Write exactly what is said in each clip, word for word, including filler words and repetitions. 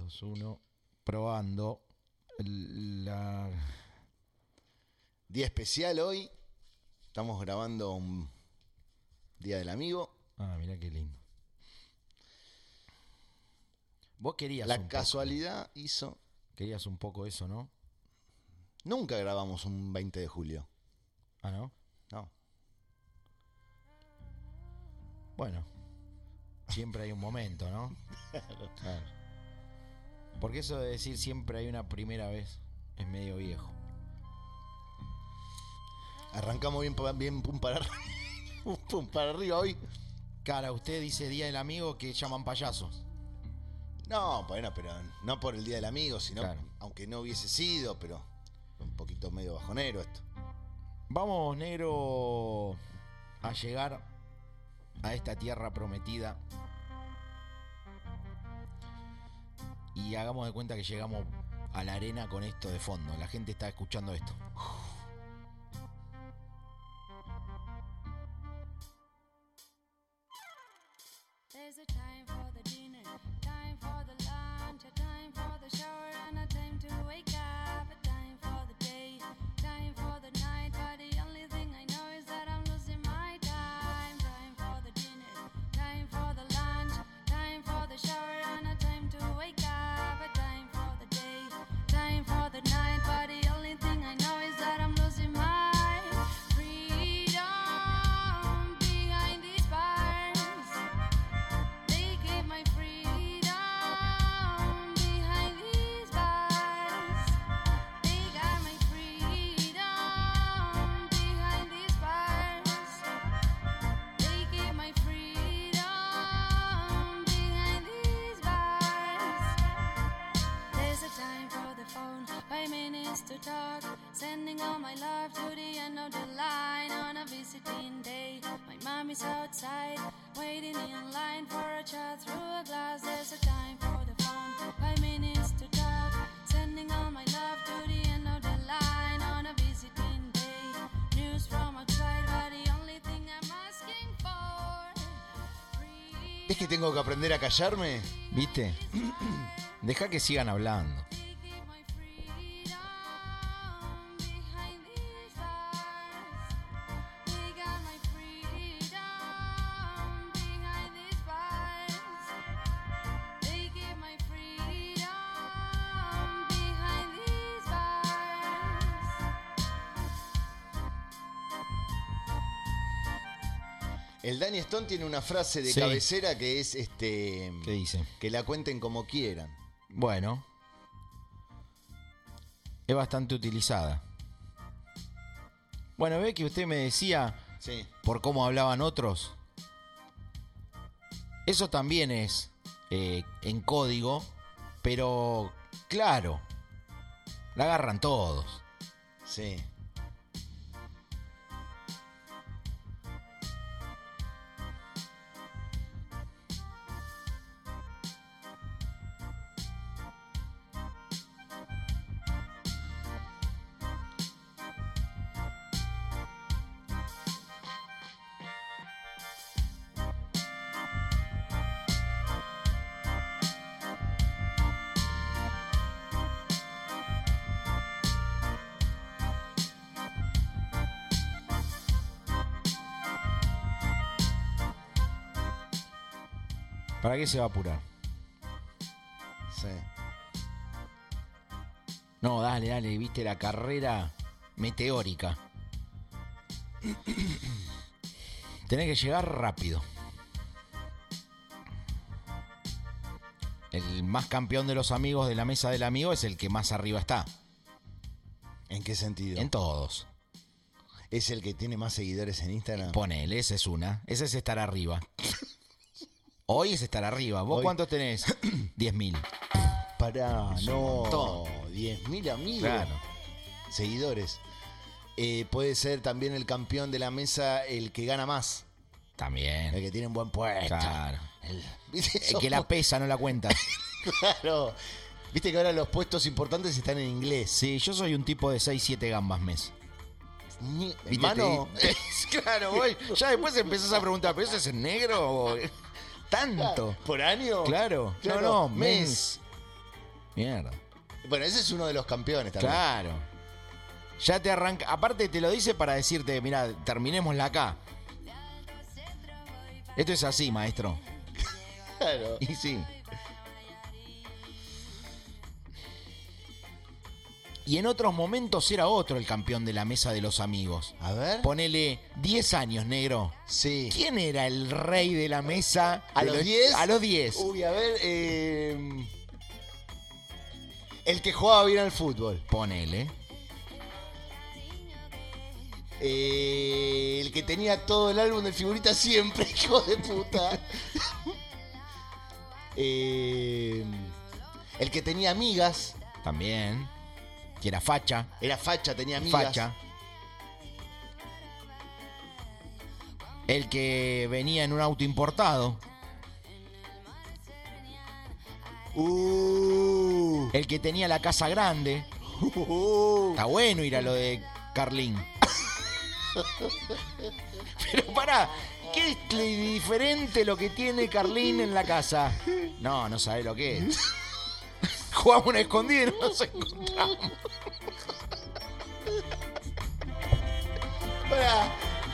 dos, uno. Probando. La... Día especial hoy. Estamos grabando un Día del Amigo. Ah, mirá qué lindo. Vos querías La un casualidad poco. hizo... Querías un poco eso, ¿no? Nunca grabamos un veinte de julio. Ah, ¿no? No. Bueno. Siempre hay un momento, ¿no? Claro. Porque eso de decir siempre hay una primera vez es medio viejo. Arrancamos bien, bien pum para arriba. Pum para arriba hoy. Cara, usted dice Día del Amigo que llaman payasos. No, bueno, pero no por el Día del Amigo, sino claro. Aunque no hubiese sido, pero un poquito medio bajonero esto. Vamos, negro, a llegar a esta tierra prometida y hagamos de cuenta que llegamos a la arena con esto de fondo. La gente está escuchando esto. There's a time for the dinner, time for the lunch, a time for the shower and a time to wake up, a time for the day, time for the night, but the only thing I know is that I'm losing my time. Time for the dinner, time for the lunch, time for the shower and a time to wake up, a time for the day, time for the night, but the only thing I know is that I'm losing my freedom behind these bars. They keep my freedom behind these bars. They got my freedom behind these bars. They keep my freedom behind these bars. There's a time for the phone, five minutes to talk. Sending all my love to the end of the line on a visiting day. My mom is outside, waiting in line for a chat through a glass. There's a time for the phone, five minutes to talk. Sending all my love to the end of the line on a visiting day. News from outside, but the only thing I'm asking for. ¿Ves que tengo que aprender a callarme? ¿Viste? Deja que sigan hablando. El Danny Stone tiene una frase de sí. cabecera que es este. ¿Qué dice? Que la cuenten como quieran. Bueno. Es bastante utilizada. Bueno, ve que usted me decía sí. por cómo hablaban otros. Eso también es eh, en código, pero claro, la agarran todos. Sí. ¿Para qué se va a apurar? Sí. No, dale, dale, viste la carrera meteórica. Tenés que llegar rápido. El más campeón de los amigos de la mesa del amigo es el que más arriba está. ¿En qué sentido? En todos. ¿Es el que tiene más seguidores en Instagram? Ponele, esa es una. Ese es estar arriba. Hoy es estar arriba. ¿Vos Hoy... cuántos tenés? diez mil. Pará, es no. diez mil amigos. Claro. Seguidores. Eh, puede ser también el campeón de la mesa el que gana más. También. El que tiene un buen puesto. Claro. El, el que la pesa, no la cuenta. Claro. Viste que ahora los puestos importantes están en inglés. Sí, yo soy un tipo de seis siete gambas mes. Ni, ¿Viste? hermano. Te... claro, voy. Ya después empezás a preguntar, ¿pero eso es en negro o...? ¿Tanto? ¿Por año? Claro. Claro. No, no, mes. mes. Mierda. Bueno, ese es uno de los campeones también. Claro. Ya te arranca. Aparte, te lo dice para decirte, mira, terminémosla acá. Esto es así, maestro. Claro. Y sí. Y en otros momentos era otro el campeón de la mesa de los amigos. A ver. Ponele diez años, negro. Sí. ¿Quién era el rey de la mesa? ¿A de los diez? A los diez. Uy, a ver. Eh... El que jugaba bien al fútbol. Ponele. Eh... El que tenía todo el álbum de figuritas siempre, hijo de puta. eh... El que tenía amigas. También. Que era facha. Era facha, tenía amigas. Facha. El que venía en un auto importado. Uh. El que tenía la casa grande. Uh. Está bueno ir a lo de Carlín. Pero pará, ¿qué es diferente lo que tiene Carlín en la casa? No, no sabe lo que es. Jugamos una escondida y no nos encontramos. Pará.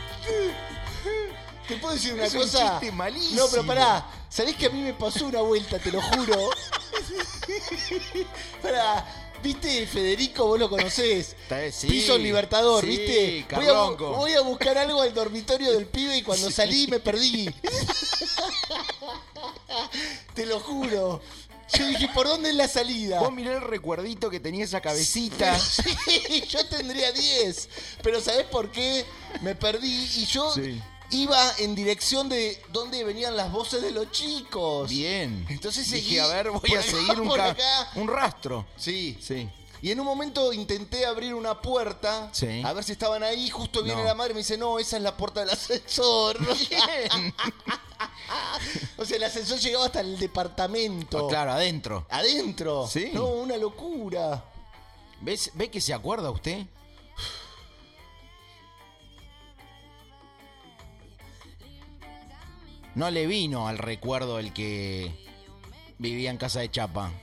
¿Te puedo decir una Es un cosa? chiste malísimo. No, pero pará. ¿Sabés que a mí me pasó una vuelta, te lo juro? Pará. ¿Viste Federico? Vos lo conocés. Sí, Piso Libertador, sí, ¿viste? Voy a, bu- Carlonco. voy a buscar algo al dormitorio del pibe y cuando salí me perdí. Te lo juro. Yo dije, ¿por dónde es la salida? Vos mirá el recuerdito que tenía esa cabecita. Sí, yo tendría diez. Pero ¿sabés por qué? Me perdí y yo Sí. iba en dirección de dónde venían las voces de los chicos. Bien. Entonces dije, seguí a ver, voy por a acá, seguir un, por ca- acá. un rastro. Sí. Sí. Y en un momento intenté abrir una puerta, Sí. a ver si estaban ahí, justo viene No. la madre y me dice, no, esa es la puerta del ascensor. Bien. O sea, el ascensor llegaba hasta el departamento. Oh, claro, adentro. Adentro. Sí. No, una locura. ¿Ves? ¿Ve que se acuerda usted? No le vino al recuerdo el que vivía en casa de Chapa.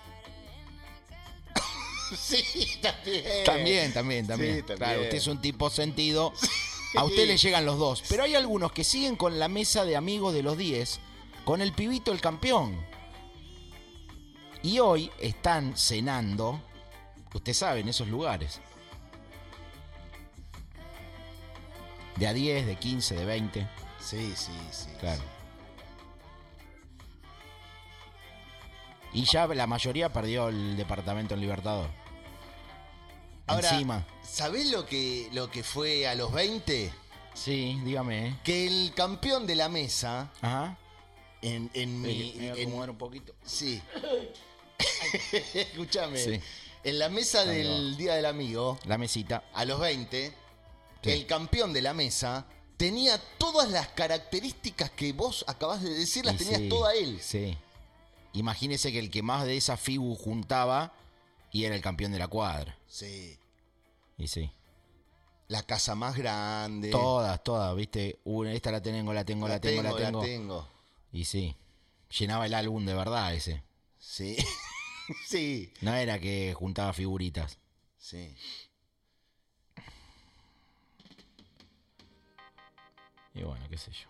Sí, también. También, también, también. Sí, también. Claro, usted es un tipo sentido. A usted le llegan los dos. Pero hay algunos que siguen con la mesa de amigos de los diez, con el pibito el campeón. Y hoy están cenando, usted sabe, en esos lugares. De a diez, de quince, de veinte. Sí, sí, sí. Claro. Y ya la mayoría perdió el departamento en Libertador. Ahora, Encima. ¿sabés lo que, lo que fue a los veinte? Sí, dígame. Que el campeón de la mesa, Ajá. en, en mi... Me voy a en- acomodar un poquito. sí. Escúchame. Sí. En la mesa Ahí del Día del Amigo, La mesita. a los veinte, Sí. el campeón de la mesa tenía todas las características que vos acabás de decir, las Y tenías sí, toda él. Sí. Imagínese que el que más de esa fibu juntaba y era el campeón de la cuadra. Sí. Y sí. La casa más grande. Todas, todas, ¿viste? Una, esta la tengo, la tengo, la, tengo, la tengo. La tengo. Y sí. Llenaba el álbum de verdad ese. Sí. Sí. No era que juntaba figuritas. Sí. Y bueno, qué sé yo.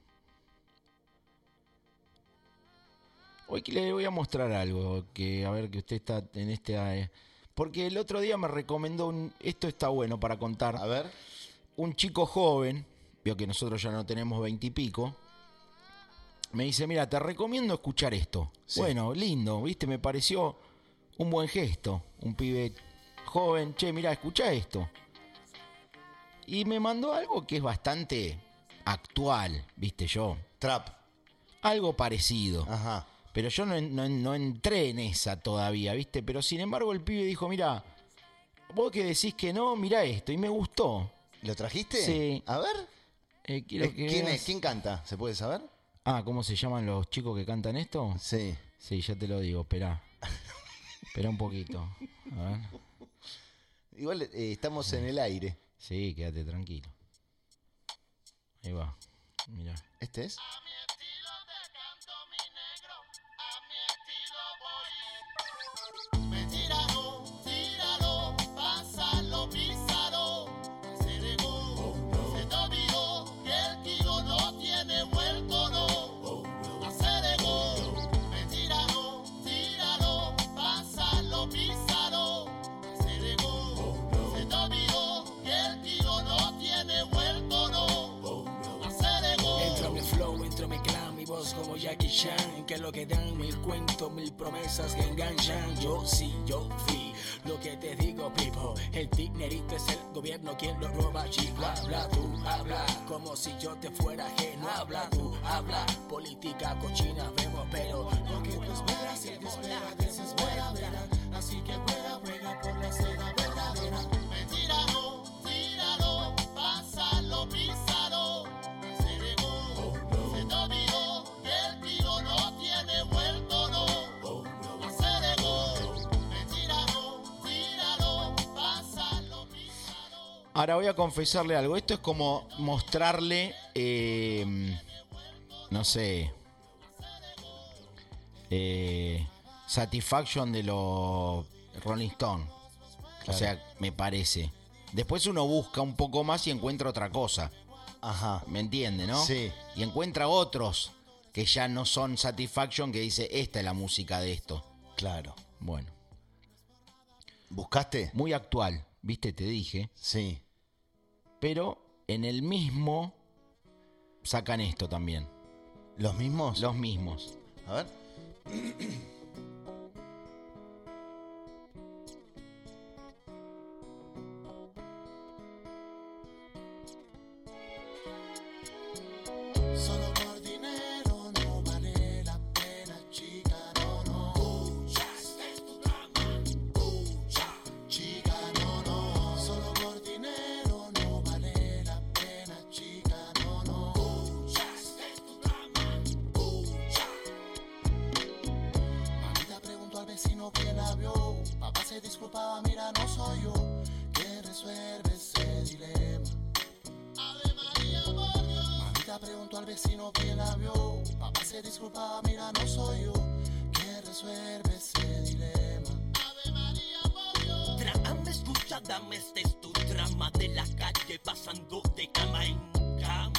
Hoy que le voy a mostrar algo, que a ver que usted está en este... eh, porque el otro día me recomendó un... Esto está bueno para contar. A ver. Un chico joven, vio que nosotros ya no tenemos veintipico, me dice, mira, te recomiendo escuchar esto. Sí. Bueno, lindo, viste, me pareció un buen gesto. Un pibe joven, che, mira, escucha esto. Y me mandó algo que es bastante actual, viste yo. Trap. Algo parecido. Ajá. Pero yo no, no, no entré en esa todavía, viste. Pero sin embargo el pibe dijo, mira, vos que decís que no, mira esto. Y me gustó. ¿Lo trajiste? Sí. A ver. Eh, quiero que ¿Quién veas- es? ¿Quién canta? ¿Se puede saber? Ah, ¿cómo se llaman los chicos que cantan esto? Sí. Sí, ya te lo digo, espera. Espera un poquito. A ver. Igual eh, estamos en el aire. Sí, quédate tranquilo. Ahí va. Mira. ¿Este es? Jackie Chan, que lo que dan mil cuentos, mil promesas que enganchan. Yo sí, yo fui lo que te digo, people. El dinerito es el gobierno quien lo roba, chico. Habla tú, habla, como si yo te fuera ajeno. Habla tú, habla, política cochina vemos, pero lo que tú esperas, si te espera, desespera, verá. Así que juega, juega por la seda verdadera. Tíralo, tíralo, pásalo, písalo. Se negó, se te olvidó que el tiro no tiene vuelto, no. Se negó, tíralo, tíralo, pásalo, písalo. Ahora voy a confesarle algo. Esto es como mostrarle, eh, no sé, eh, Satisfaction de los Rolling Stones. O sea, me parece. Después uno busca un poco más y encuentra otra cosa. Ajá. ¿Me entiende, no? Sí. Y encuentra otros que ya no son Satisfaction, que dice, esta es la música de esto. Claro. Bueno, ¿Buscaste? muy actual, ¿viste? Te dije. Sí. Pero en el mismo sacan esto también. ¿Los mismos? Los mismos. A ver. Solo por dinero no vale la pena, chica, no, no. Pucha, este es tu drama. Pucha, chica, no, no. Solo por dinero no vale la pena, chica, no, no. Pucha, este es tu drama. Pucha. Mamita preguntó al vecino quién la vio. Papá se disculpaba, mira, no soy yo. ¿Quién resuelve ese dilema? Ave María, por Dios. Mamita preguntó al vecino quién la vio. Papá se disculpaba, mira, no soy yo. ¿Quién resuelve ese dilema? Ave María, por Dios. Trágame, escucha, dame, este es tu drama de la calle pasando de cama en cama.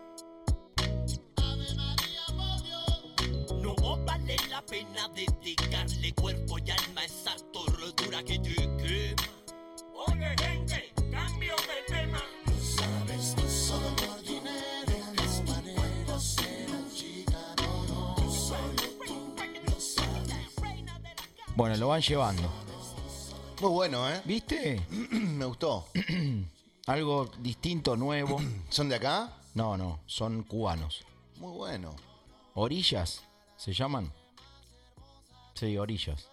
Ave María, por Dios. No vale la pena dedicarle cuerpo y alma a esa tortura que te quema. Oye, gente, cambio de tema. Lo sabes, tú solo por dinero no vale la pena, chica, no, no. Solo tú lo sabes. Bueno, lo van llevando. Muy bueno, ¿eh? ¿Viste? Me gustó. Algo distinto, nuevo. ¿Son de acá? No, no, son cubanos. Muy bueno. ¿Orillas se llaman? Sí, Orillas.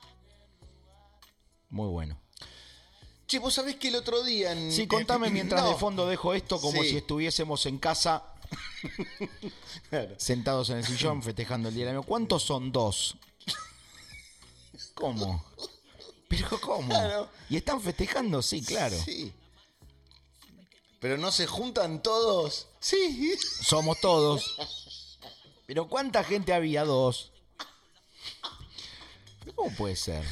Muy bueno. Che, vos sabés que el otro día... En... Sí, contame mientras No. de fondo dejo esto como Sí. si estuviésemos en casa, Claro. sentados en el sillón, festejando el Día del Amigo. ¿Cuántos son dos? ¿Cómo? ¿Pero cómo? Claro. ¿Y están festejando? Sí, claro. Sí. Pero no se juntan todos. Sí. Somos todos. ¿Pero cuánta gente había? Dos. ¿Cómo puede ser?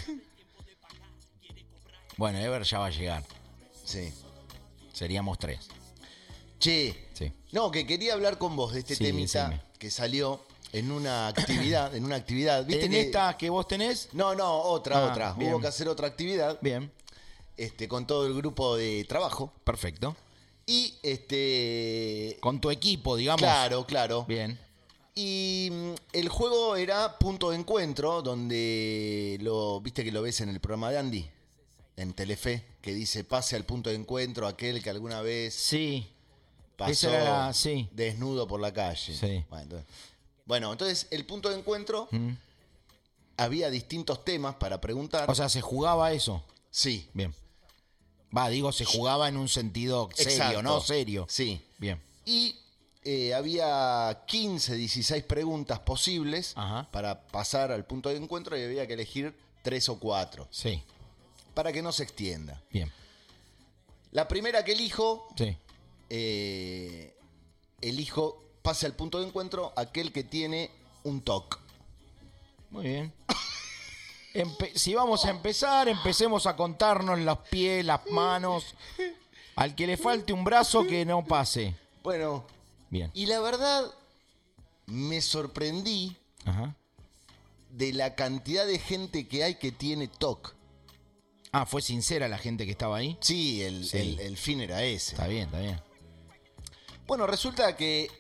Bueno, Ever ya va a llegar. Sí. Seríamos tres. Che. Sí. No, que quería hablar con vos de este Sí, temita decime. que salió en una actividad, en una actividad. ¿Viste ¿En que- esta que vos tenés? No, no, otra, Ah, otra. bien. Hubo que hacer otra actividad. Bien, Este, con todo el grupo de trabajo. perfecto. Y este. Con tu equipo, digamos. Claro, claro. Bien. Y mm, el juego era Punto de Encuentro, donde lo viste que lo ves en el programa de Andy, en Telefe, que dice pase al punto de encuentro aquel que alguna vez Sí. pasó esa era la- sí. desnudo por la calle. Sí. Bueno entonces, bueno, entonces el punto de encuentro Mm. había distintos temas para preguntar. O sea, se jugaba eso. sí. Bien. Va, digo, se jugaba en un sentido serio, Exacto. ¿no? Serio. Sí. Bien. Y eh, había quince, dieciséis preguntas posibles Ajá. para pasar al punto de encuentro y había que elegir tres o cuatro Sí. para que no se extienda. Bien. La primera que elijo, Sí. eh, elijo pase al punto de encuentro aquel que tiene un T O C. Muy bien. Empe- si vamos a empezar, empecemos a contarnos los pies, las manos. Al que le falte un brazo, que no pase. Bueno, Bien. y la verdad me sorprendí Ajá. de la cantidad de gente que hay que tiene T O C. Ah, ¿fue sincera la gente que estaba ahí? Sí, el, Sí. el- el fin era ese. Está bien, está bien. Bueno, resulta que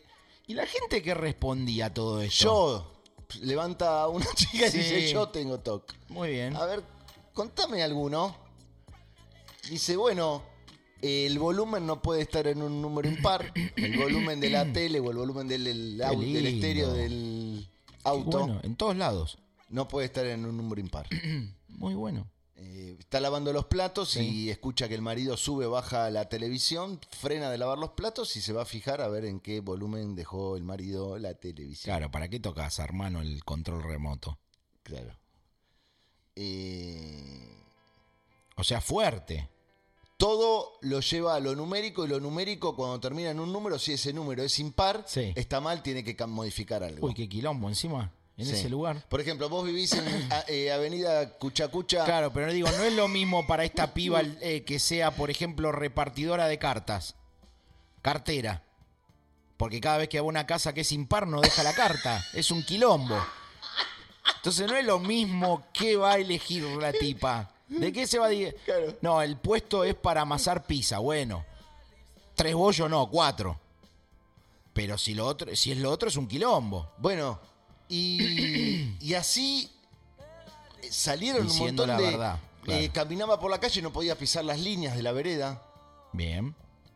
¿Y la gente qué respondía a todo esto? Yo. Levanta una chica y Sí. dice, yo tengo T O C. Muy bien. A ver, contame alguno. Dice, bueno, el volumen no puede estar en un número impar. El volumen de la tele o el volumen del, del, au- del lindo. estéreo del auto Bueno, en todos lados. no puede estar en un número impar. Muy bueno. Eh, está lavando los platos Sí. y escucha que el marido sube, baja la televisión, frena de lavar los platos y se va a fijar a ver en qué volumen dejó el marido la televisión. Claro, ¿para qué tocas, hermano, el control remoto? Claro. Eh, O sea, fuerte. todo lo lleva a lo numérico y lo numérico cuando termina en un número, si ese número es impar, Sí. está mal, tiene que cam- modificar algo. Uy, qué quilombo encima, en Sí. ese lugar. Por ejemplo, vos vivís en a- eh, Avenida Cuchacucha. Claro, pero digo, no es lo mismo para esta piba eh, que sea, por ejemplo, repartidora de cartas. Cartera. Porque cada vez que va a una casa que es impar no deja la carta. Es un quilombo. Entonces no es lo mismo que va a elegir la tipa. ¿De qué se va a decir? Claro. No, el puesto es para amasar pizza. Bueno, tres bollos no, cuatro. Pero si lo otro, si es lo otro es un quilombo. Bueno, y, y así eh, salieron Diciendo un la montón de... verdad, claro. eh, caminaba por la calle y no podía pisar las líneas de la vereda. Bien,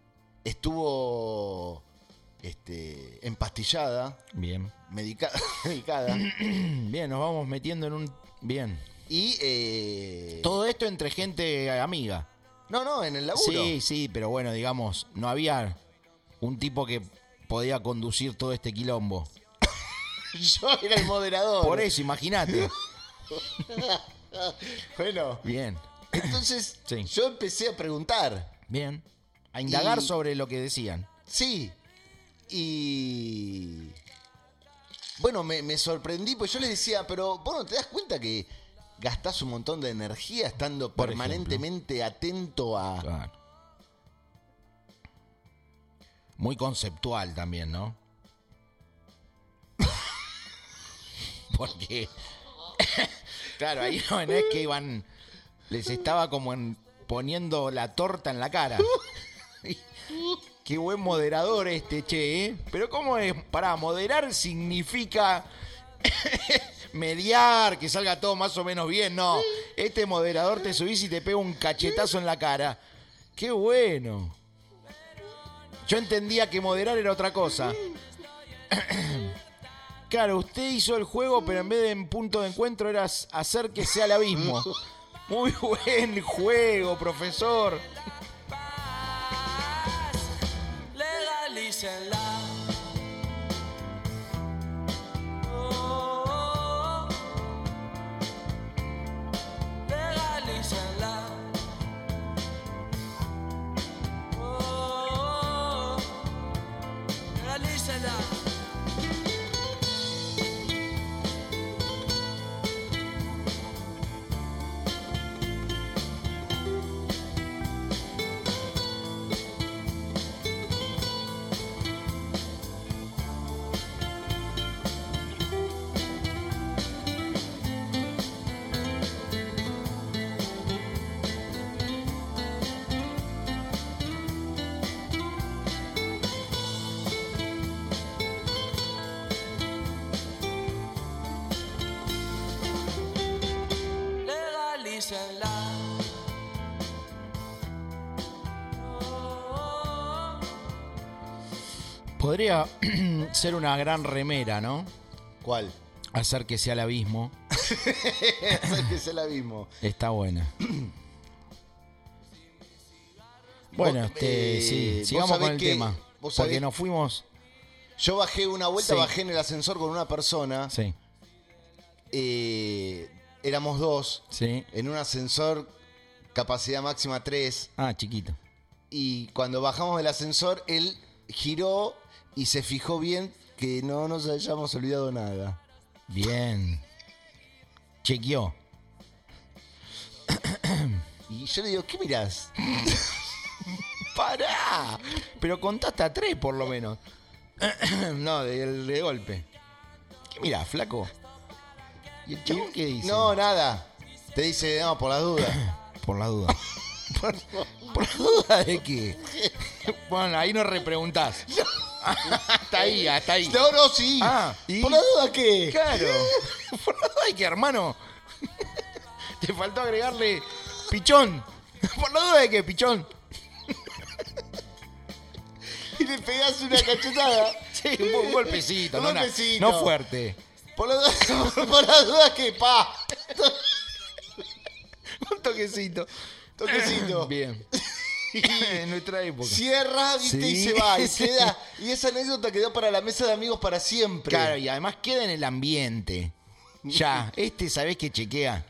Estuvo este, empastillada, bien. medica- medicada. Bien, nos vamos metiendo en un... Bien. Y... eh, Todo esto entre gente amiga. No, no, en el laburo. Sí, sí, pero bueno, digamos, no había un tipo que podía conducir todo este quilombo. Yo era el moderador. Por eso, imagínate. Bueno, Bien, entonces Sí. yo empecé a preguntar. bien. A indagar Y- sobre lo que decían. Sí. Y... Bueno, me, me sorprendí, pues yo les decía, pero vos no te das cuenta que gastás un montón de energía estando Por permanentemente atento a... Claro. Muy conceptual también, ¿no? Porque, claro, ahí no es que iban, les estaba como en- poniendo la torta en la cara. Qué buen moderador este, che, ¿eh? Pero ¿cómo es? Pará, moderar significa mediar, que salga todo más o menos bien. No, este moderador te subís y te pega un cachetazo en la cara. Qué bueno. Yo entendía que moderar era otra cosa. Claro, usted hizo el juego, pero en vez de en punto de encuentro era hacer que sea el abismo. Muy buen juego, profesor. Legalícenla. Oh, oh, oh. Legalícenla. Oh, oh, oh. Legalícenla. Legalícenla. Oh, oh, Podría ser una gran remera, ¿no? ¿Cuál? Hacer que sea el abismo. Ese que es el abismo. Está buena. Bueno, Vos, este, eh, sí, vos sigamos sabés con el que- tema. vos Porque sabés- nos fuimos. Yo bajé una vuelta, Sí. bajé en el ascensor con una persona. Sí, Eh, éramos dos. sí. En un ascensor, capacidad máxima tres. Ah, chiquito. Y cuando bajamos del ascensor, él giró y se fijó bien que no nos hayamos olvidado nada. Bien. Chequeó. Y yo le digo, ¿qué mirás? ¡Pará! Pero contaste a tres por lo menos. No, de, de golpe. ¿Qué mirá, flaco? ¿Y el chabón qué dice? No, nada. Te dice, no, por la duda. Por la duda. ¿Por, por la duda de qué? Bueno, ahí no repreguntás. hasta ahí, hasta ahí. No, no, sí. Ah, ¿y? ¿Por la duda qué? Claro. Por la duda hay que, hermano. Te faltó agregarle pichón. Por la duda de que, pichón. Y le pegás una cachetada. Sí, un, un golpecito, Un no, una- golpecito. no fuerte. Por la duda, por la duda que, pa. Un toquecito. Toquecito. Bien. En nuestra época. Cierra, viste, Sí. y se va. Y Sí. queda. Y esa anécdota quedó para la mesa de amigos para siempre. Claro, y además queda en el ambiente. Ya, este sabés que chequea.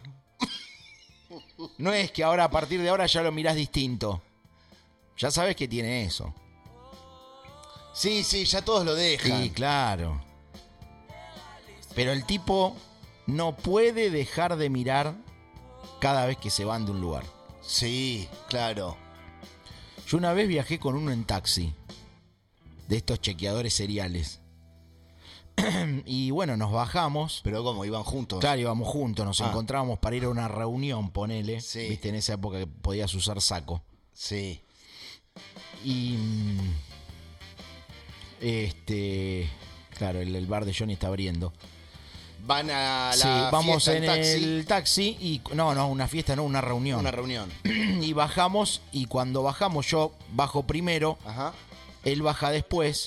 No es que ahora, a partir de ahora, ya lo mirás distinto. Ya sabés que tiene eso. Sí, sí, ya todos lo dejan. Sí, claro. Pero el tipo no puede dejar de mirar cada vez que se van de un lugar. Sí, claro. Yo una vez viajé con uno en taxi, de estos chequeadores seriales. Y bueno, nos bajamos. Pero ¿cómo? ¿Iban juntos? Claro, íbamos juntos, nos Ah. encontrábamos para ir a una reunión, ponele. Sí. Viste, en esa época que podías usar saco. Sí. Y. mm, Este. Claro, el, el bar de Johnny está abriendo. Van a la Sí, vamos fiesta en taxi. el taxi y. No, no, una fiesta, no, una reunión. Una reunión. Y bajamos, y cuando bajamos, yo bajo primero, Ajá. él baja después,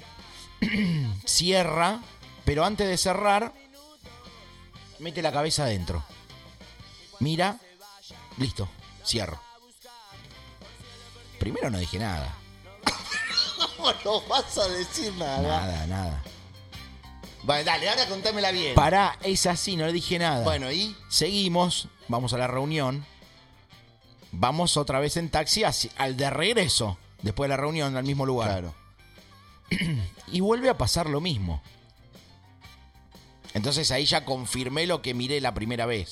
cierra, pero antes de cerrar, mete la cabeza adentro. Mira, listo, cierro. Primero no dije nada, ¿Cómo no vas a decir nada? nada, nada. Vale, dale, ahora contámela bien. Pará, es así, no le dije nada. Bueno, ¿y? Seguimos, vamos a la reunión, vamos otra vez en taxi hacia- al de regreso, después de la reunión, al mismo lugar. Claro. Y vuelve a pasar lo mismo. Entonces ahí ya confirmé lo que miré la primera vez.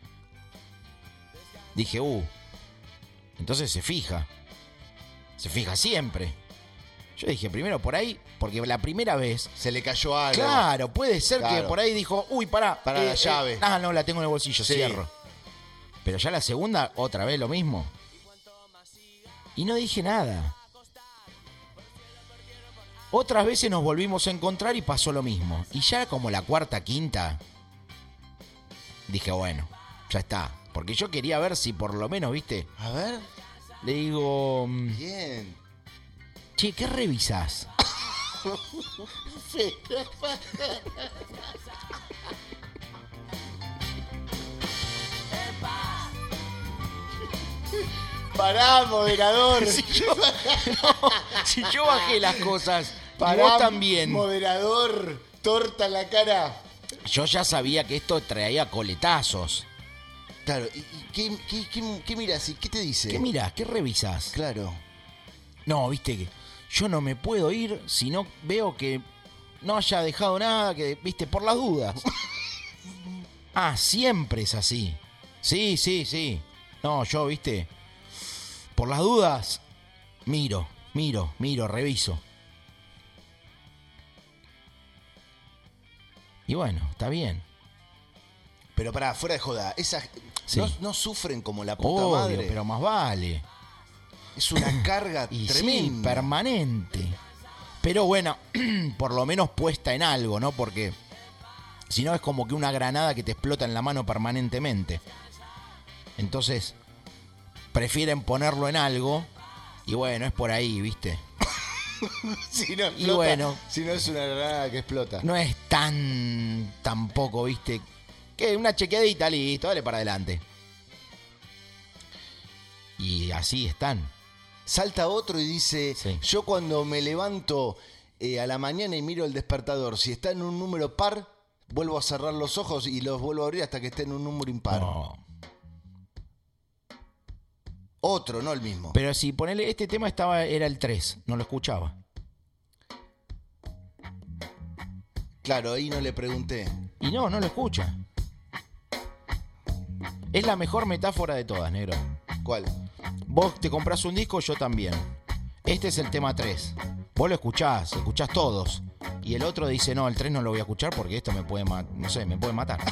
Dije, uh, entonces se fija. Se fija siempre. Yo dije, primero por ahí, porque la primera vez... Se le cayó algo. Claro, puede ser que Claro. por ahí dijo, uy, pará. Para la llave. ah, no, la tengo en el bolsillo, Sí. cierro. Pero ya la segunda, otra vez lo mismo. Y no dije nada. Otras veces nos volvimos a encontrar y pasó lo mismo. Y ya como la cuarta, quinta, dije, bueno, ya está. Porque yo quería ver si por lo menos, viste, A ver. le digo, mm, Bien. che, ¿qué revisás? Pará, moderador. Si yo, no, si yo bajé las cosas, y Pará, vos también. moderador. Torta en la cara. Yo ya sabía que esto traía coletazos. Claro, ¿y, y qué, qué, qué, qué miras y qué te dice? ¿Qué mirás? ¿Qué revisás? Claro. No, viste que yo no me puedo ir si no veo que no haya dejado nada, que, viste, por las dudas. Ah, siempre es así. Sí, sí, sí. No, yo, viste, por las dudas, miro, miro, miro, reviso. Y bueno, está bien. Pero pará, fuera de joda. Esas Sí. no, no sufren como la puta Obvio, madre. pero más vale. Es una carga Y sí, tremenda. permanente. Pero bueno, por lo menos puesta en algo, ¿no? Porque si no es como que una granada que te explota en la mano permanentemente. Entonces, prefieren ponerlo en algo y bueno, es por ahí, ¿viste? Si no Y explota, bueno. si no es una granada que explota. No es tan tampoco, ¿viste? Que una chequeadita, listo, dale para adelante. Y así están. Salta otro y dice, Sí. yo cuando me levanto eh, a la mañana y miro el despertador, si está en un número par, vuelvo a cerrar los ojos y los vuelvo a abrir hasta que esté en un número impar. No. Otro, no el mismo. Pero si ponele, este tema estaba, era el tres, no lo escuchaba. Claro, ahí no le pregunté. Y no, no lo escucha. Es la mejor metáfora de todas, negro. ¿Cuál? Vos te compras un disco, yo también. Este es el tema tres. Vos lo escuchás, escuchás todos. Y el otro dice, no, el tres no lo voy a escuchar porque esto me puede, ma- no sé, me puede matar.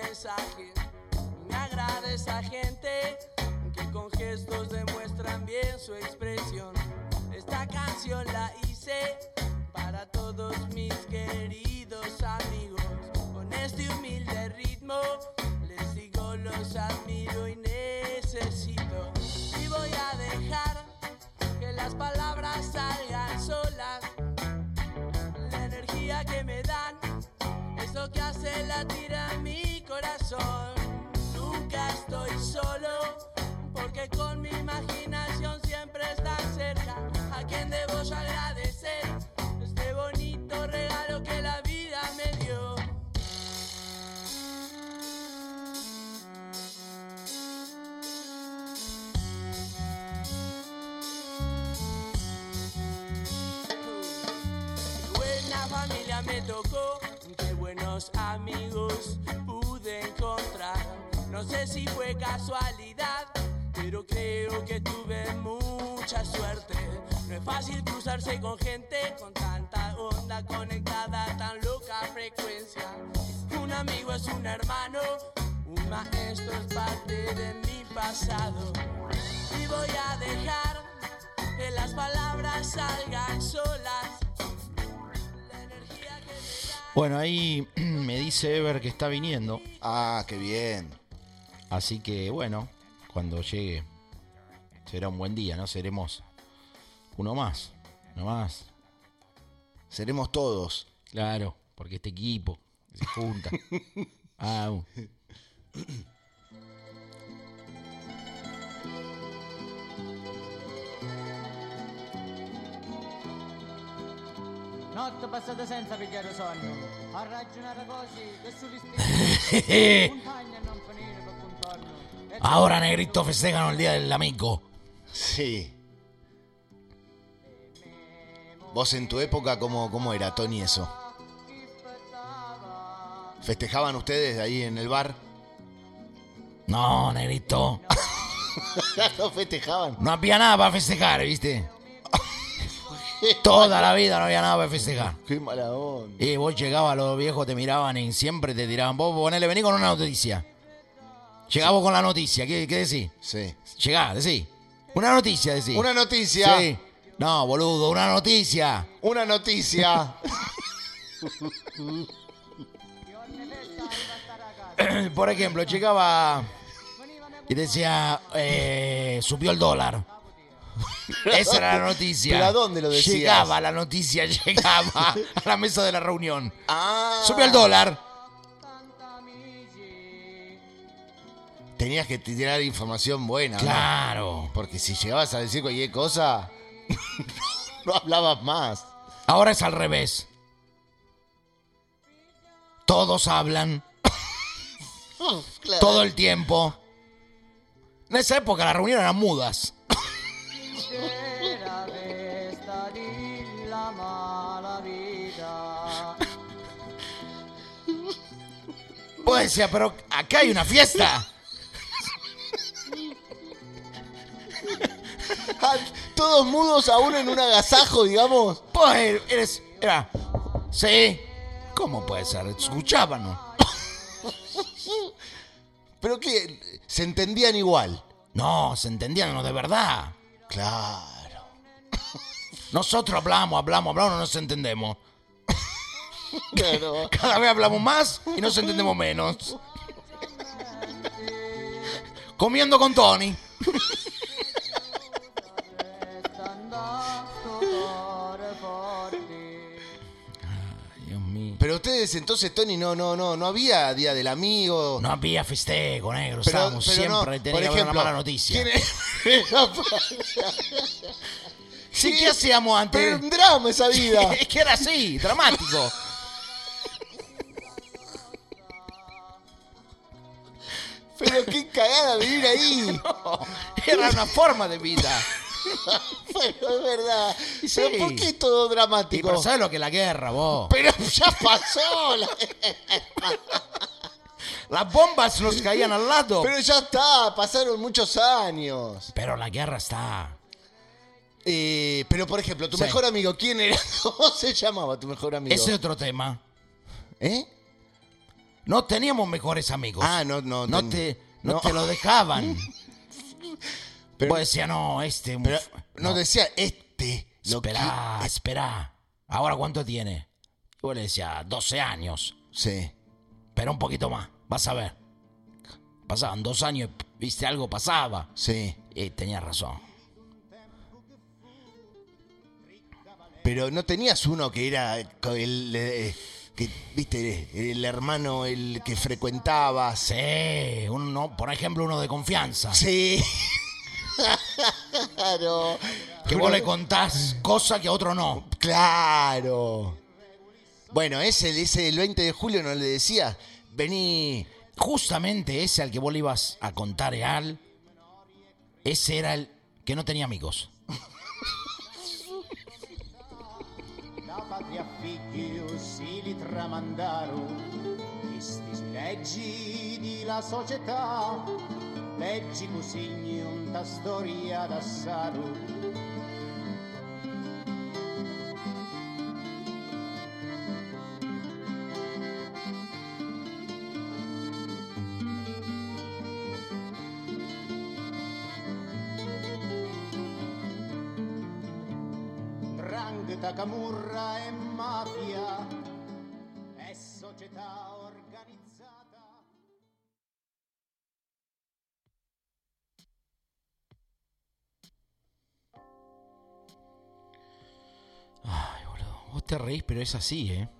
mensajes. Me agrada esa gente que con gestos demuestran bien su expresión. Esta canción la hice para todos mis queridos amigos. Con este humilde ritmo les digo los admiro y necesito. Y voy a dejar que las palabras salgan solas. La energía que me dan es lo que hace latir a mi corazón. Nunca estoy solo, porque con mi imaginación siempre está cerca. A quien debo yo agradecer este bonito regalo que la vida me dio. Buena familia me tocó, qué buenos amigos pude encontrar. No sé si fue casualidad, pero creo que tuve mucha suerte. No es fácil cruzarse con gente con tanta onda conectada a tan loca frecuencia. Un amigo es un hermano, un maestro es parte de mi pasado. Y voy a dejar que las palabras salgan solas. La energía que me da... Bueno, ahí me dice Ever que está viniendo. Ah, qué bien. Así que, bueno, cuando llegue será un buen día, ¿no? Seremos uno más, uno más. Seremos todos. Claro, porque este equipo se junta. Ah, uh. Notte passata senza pigliare sonno, a ragionare così che sull'istinto montagna e non finire per contorno. Ahora, negrito, festejan el Día del Amigo. Sí. Vos en tu época, ¿cómo, cómo era, Tony, eso? ¿Festejaban ustedes ahí en el bar? No, negrito, ¿No festejaban? no había nada para festejar, ¿viste? Toda la vida no había nada para festejar. Qué mala onda. Y vos llegabas, los viejos te miraban y siempre te tiraban. Vos ponele, vení con una noticia. Llegamos con la noticia, ¿qué, qué decís? Sí. Llegá, decí. Una noticia, decí. Una noticia. Sí. No, boludo, una noticia. Una noticia. Por ejemplo, llegaba y decía, eh, subió el dólar. Esa era la noticia. ¿Pero a dónde lo decías? Llegaba la noticia, llegaba a la mesa de la reunión. Ah. Subió el dólar. Tenías que tirar información buena, ¿no? Claro. Porque si llegabas a decir cualquier cosa, no hablabas más. Ahora es al revés. Todos hablan Claro. todo el tiempo. En esa época las reuniones eran mudas. Era de esta di la mala vida. Vos decías, pero acá hay una fiesta. Ah, todos mudos aún en un agasajo, digamos. Vos eres... Era... Sí. ¿Cómo puede ser? Escuchaban, ¿no? Pero que se entendían igual. No, se entendían los de verdad. Claro. Nosotros hablamos, hablamos, hablamos, no nos entendemos. Claro. Cada vez hablamos más y nos entendemos menos. Comiendo con Tony. Ay, Dios mío. Pero ustedes entonces, Tony, no, no, no, no había Día del Amigo. No había festejo, negro. Pero- Estábamos pero siempre, no, tenía por que haber una ejemplo, mala noticia. ¿quién es? Sí, ¿qué hacíamos antes? Pero un drama esa vida. Es que era así, dramático. Pero qué cagada vivir ahí. No, era una forma de vida. Pero es verdad. Y Pero sí. ¿por qué es todo Y dramático? pero ¿sabes lo que es la guerra, vos? Pero ya pasó. la- Las bombas nos caían al lado. Pero ya está, pasaron muchos años. Pero la guerra está. Eh, pero por ejemplo, tu Sí. mejor amigo, ¿quién era? ¿Cómo se llamaba tu mejor amigo? Ese es otro tema. ¿Eh? No teníamos mejores amigos. Ah, no, no. No ten- te, no, no. te lo dejaban. Pero- Vos decías, no, este... Pero uf, no decía este. Lo Esperá, que- esperá. ¿Ahora cuánto tiene? Y vos le decías, doce años. Sí. Pero un poquito más, vas a ver. Pasaban dos años y, viste, algo pasaba. Sí. Y tenías razón. Pero no tenías uno que era el, eh, que, viste, el hermano, el que frecuentabas. Sí, uno, por ejemplo, uno de confianza. Sí. Claro. Que vos le contás cosas que a otro no. Claro. Bueno, ese, ese del veinte de julio no le decías, vení. Justamente ese al que vos le ibas a contar real, ese era el que no tenía amigos. Da patria figli si tramandarono, questi leggi di la società, leggi così una storia d'assaro. Drangheta, camurra e mafia è società organizzata. Ay, boludo. Vos te reís, pero es así, ¿eh?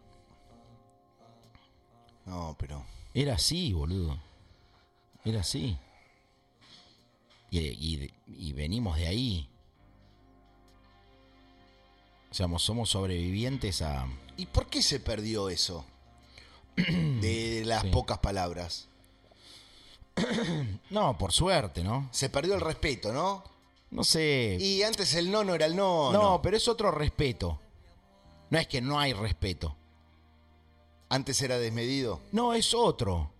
No, pero. Era así, boludo. Era así. Y, y- y venimos de ahí. O sea, somos sobrevivientes a... ¿Y por qué se perdió eso? De las Sí. pocas palabras. No, por suerte, ¿no? Se perdió el respeto, ¿no? No sé. Y antes el no no era el no. No, pero es otro respeto. No es que no hay respeto. Antes era desmedido. No, es otro.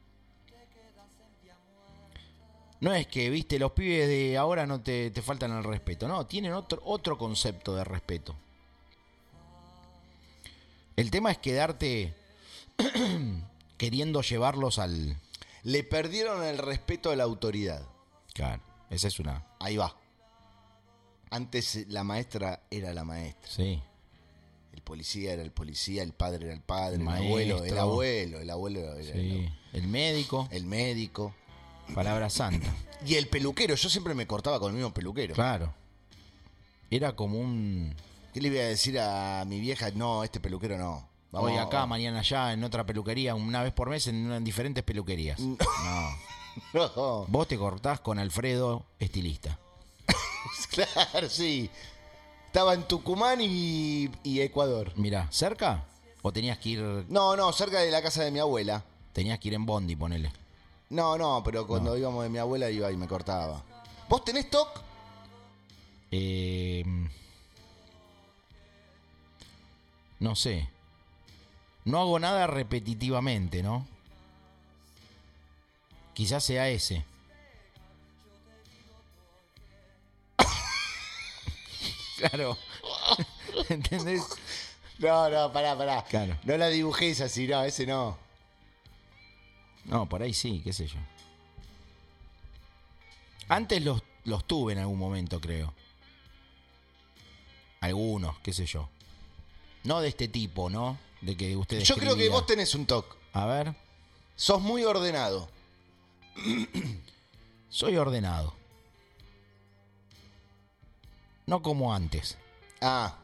No es que, viste, los pibes de ahora no te, te faltan el respeto. No, tienen otro, otro concepto de respeto. El tema es quedarte queriendo llevarlos al... Le perdieron el respeto a la autoridad. Claro, esa es una... Ahí va. Antes la maestra era la maestra. Sí. El policía era el policía, el padre era el padre, el, El abuelo, el maestro. abuelo, el abuelo era Sí. El médico, el médico. palabra santa. Y el peluquero, yo siempre me cortaba con el mismo peluquero. Claro. Era como un... ¿Qué le iba a decir a mi vieja? No, este peluquero no. Vamos, Hoy acá, vamos. mañana allá, en otra peluquería, una vez por mes en, en diferentes peluquerías. No. No. Vos te cortás con Alfredo, estilista. Claro, sí. Estaba en Tucumán y, y Ecuador. Mirá, ¿cerca? ¿O tenías que ir No, no, cerca de la casa de mi abuela. tenías que ir en bondi, ponele? No, no, pero cuando No. íbamos de mi abuela iba y me cortaba. ¿Vos tenés T O C? Eh, no sé. No hago nada repetitivamente, ¿no? Quizás sea ese. Claro. ¿Entendés? No, no, pará, pará. Claro. No la dibujés así, no, ese no. No, por ahí sí, qué sé yo. Antes los, los tuve en algún momento, creo. Algunos, qué sé yo. No de este tipo, ¿no? De que usted Yo creo que describía. vos tenés un T O C. A ver, Sos muy ordenado. soy ordenado. No como antes. Ah,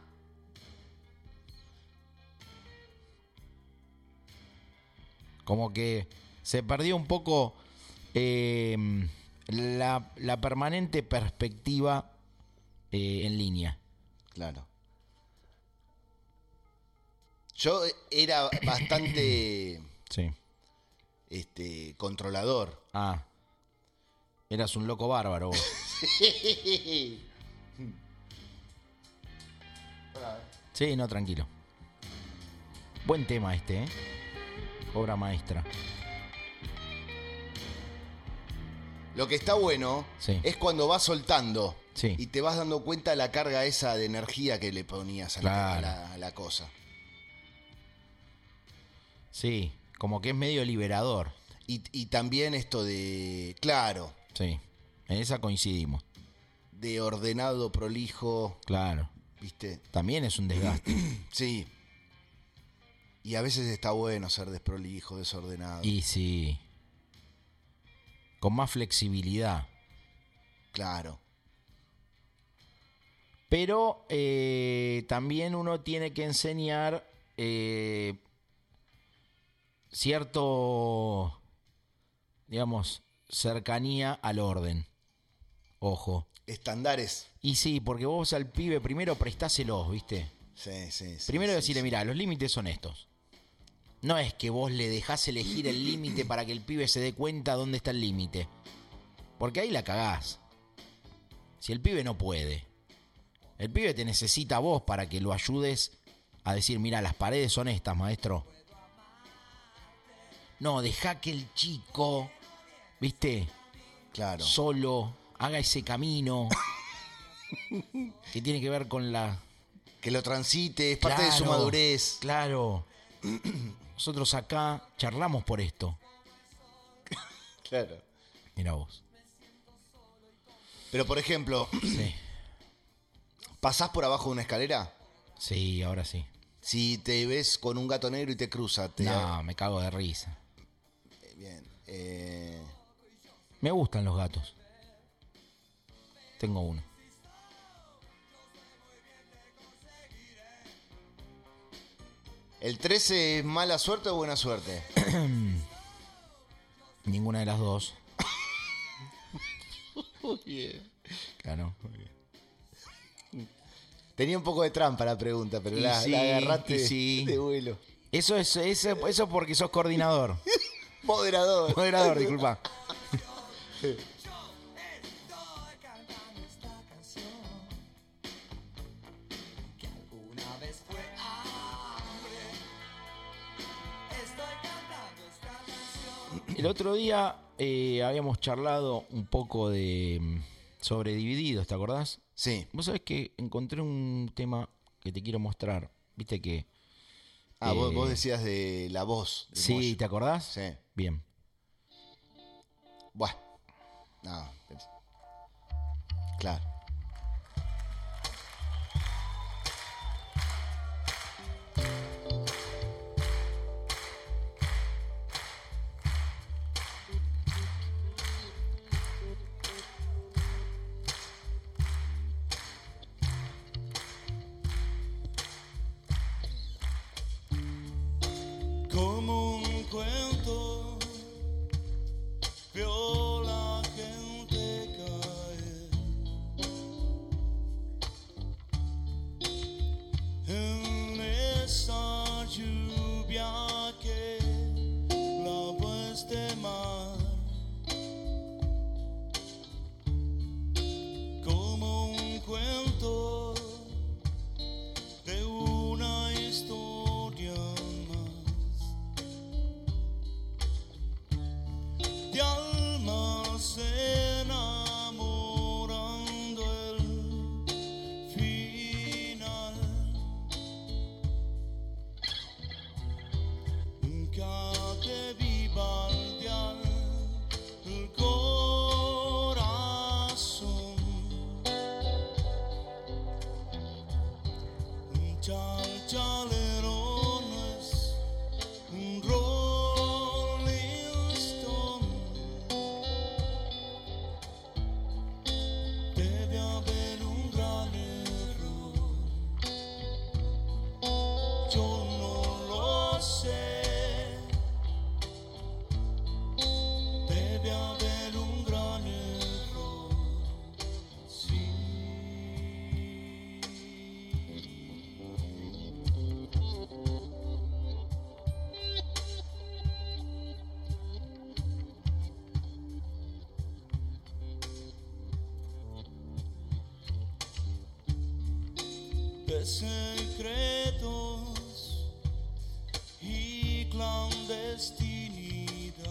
Como que se perdió un poco eh, la, la permanente perspectiva eh, en línea. claro. Yo era bastante Sí. este, controlador. Ah. Eras un loco bárbaro vos. Sí, no, tranquilo. Buen tema este, ¿eh? Obra maestra. Lo que está bueno Sí. es cuando vas soltando Sí. y te vas dando cuenta la carga esa de energía que le ponías a, la, Claro. a la- a la cosa. Sí, Como que es medio liberador. Y, y también esto de, claro, Sí, en esa coincidimos. de ordenado, prolijo, Claro. ¿viste? También es un desgaste. Sí. Y a veces está bueno ser desprolijo, desordenado. Y sí. Con más flexibilidad. Claro. Pero eh, también uno tiene que enseñar eh, cierto, digamos, cercanía al orden. Ojo. Estándares. Y sí, porque vos al pibe primero prestáselos, ¿viste? Sí, sí, sí. Primero sí, decirle, sí. mirá, los límites son estos. No es que vos le dejás elegir el límite para que el pibe se dé cuenta dónde está el límite. Porque ahí la cagás. Si el pibe no puede. El pibe te necesita a vos para que lo ayudes a decir, mira, las paredes son estas, maestro. No, dejá que el chico, ¿viste? Claro. Solo haga ese camino que tiene que ver con la... Que lo transite, es parte de su Claro, madurez. Claro. Nosotros acá charlamos por esto. Claro. Mira vos. Pero por ejemplo, Sí. ¿pasás por abajo de una escalera? Sí, ahora sí. Si te ves con un gato negro y te cruza, te... No, me cago de risa. Bien. Eh... Me gustan los gatos. Tengo uno. ¿El trece es mala suerte o buena suerte? Ninguna de las dos. Claro. Tenía un poco de trampa la pregunta, pero Y la, sí, la agarraste y sí. de vuelo. Eso es eso, eso porque sos coordinador. Moderador. Moderador, disculpa. El otro día eh, habíamos charlado un poco de mm, sobre Divididos, ¿te acordás? Sí. Vos sabés que encontré un tema que te quiero mostrar. Viste que... Ah, vos, eh, vos decías de la voz. de Sí, Moyo. ¿te acordás? Sí. Bien. Buah. No. Claro. Como un cuento, vio la gente caer en esa lluvia que lava este mar. Como un cuento de una historia de almas enamorando el final. Que viva el corazón. Un chal chalero no es un Rolling Stone. Debe haber un gran error. Yo no lo sé. Debe haber un gran error. Sí. De secretos y clandestinidad,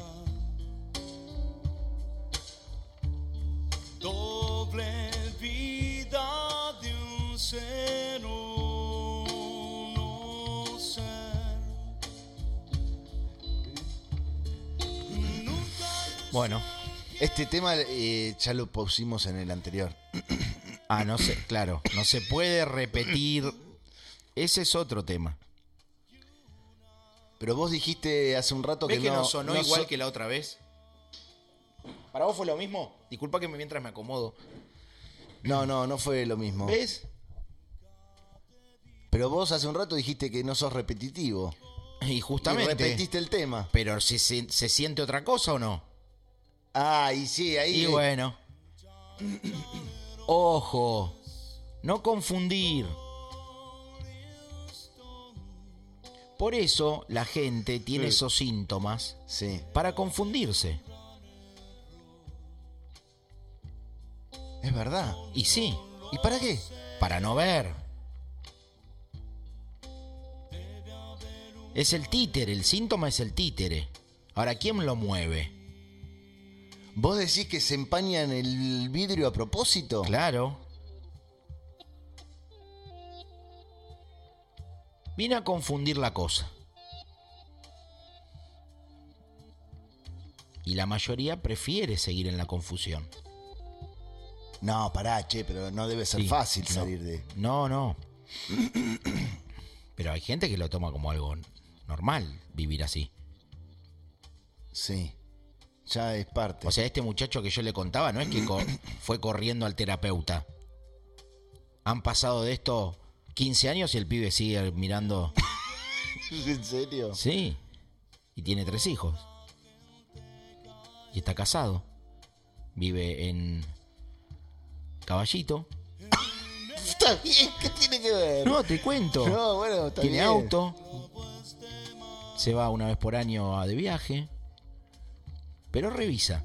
doble vida de un ser o no ser, Bueno. Este tema eh, ya lo pusimos en el anterior. Ah, no sé, claro. No se puede repetir. Ese es otro tema. Pero vos dijiste hace un rato ¿Ves que, que no, no sonó no igual so- que la otra vez? ¿Para vos fue lo mismo? Disculpa que me- mientras me acomodo. No, no, no fue lo mismo. ¿Ves? Pero vos hace un rato dijiste que no sos repetitivo. Y Y justamente. repetiste el tema. Pero ¿se, se, se siente otra cosa o no? Ah, y sí, ahí... Y bueno. Ojo. No confundir. Por eso la gente tiene Sí. esos síntomas Sí. para confundirse. Es verdad. Y sí, ¿Y para qué? para no ver. Es el títere, el síntoma es el títere. Ahora, ¿quién lo mueve? ¿Vos decís que se empañan el vidrio a propósito? Claro. Vine a confundir la cosa. Y la mayoría prefiere seguir en la confusión. No, pará, che, pero no debe ser Sí, fácil no. salir de... No, no. Pero hay gente que lo toma como algo normal, vivir así. Sí. Ya es parte. O sea, este muchacho que yo le contaba no es que co- fue corriendo al terapeuta. Han pasado de esto quince años y el pibe sigue mirando. ¿En serio? Sí. Y tiene tres hijos. Y está casado. Vive en Caballito. Está bien, ¿qué tiene que ver? No, te cuento. No, bueno, está Tiene bien. auto. Se va una vez por año a de viaje. Pero revisa.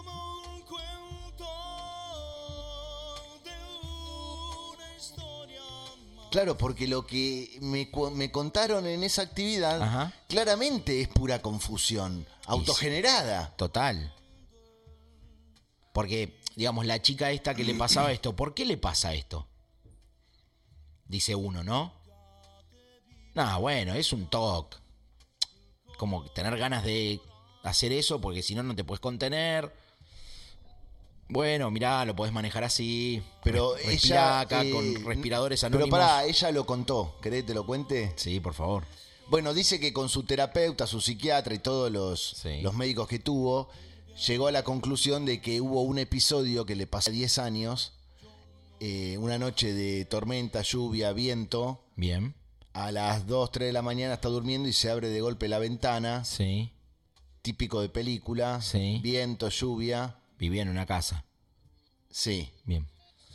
Claro, porque lo que me, cu- me contaron en esa actividad Ajá. claramente es pura confusión, autogenerada. Total. Porque, digamos, la chica esta que le pasaba esto, ¿por qué le pasa esto? Dice uno, ¿no? No, bueno, es un toque. Como tener ganas de hacer eso porque si no, no te puedes contener. Bueno, mirá, lo podés manejar así. Pero Res- ella... respirá acá eh, con respiradores Pero anónimos. pará, ella lo contó. ¿Querés que te lo cuente? Sí, por favor. Bueno, dice que con su terapeuta, su psiquiatra y todos los, Sí. los médicos que tuvo, llegó a la conclusión de que hubo un episodio que le pasó a diez años, eh, una noche de tormenta, lluvia, viento. Bien. A las dos, tres de la mañana está durmiendo y se abre de golpe la ventana, Sí. típico de película, Sí. viento, lluvia, Vivía en una casa. sí. Bien.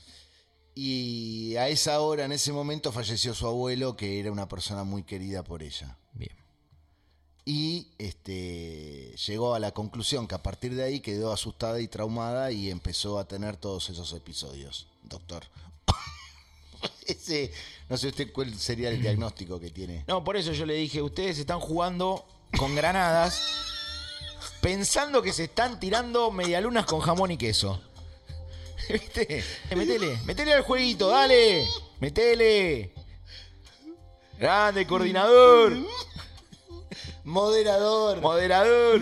Y a esa hora, en ese momento, falleció su abuelo, que era una persona muy querida por ella. Bien. Y este, llegó a la conclusión que a partir de ahí quedó asustada y traumada y empezó a tener todos esos episodios, doctor. Ese, no sé usted cuál sería el diagnóstico que tiene. No, por eso yo le dije, ustedes están jugando con granadas pensando que se están tirando medialunas con jamón y queso. ¿Viste? Metele, metele al jueguito, dale. Metele. Grande, coordinador. Moderador. Moderador.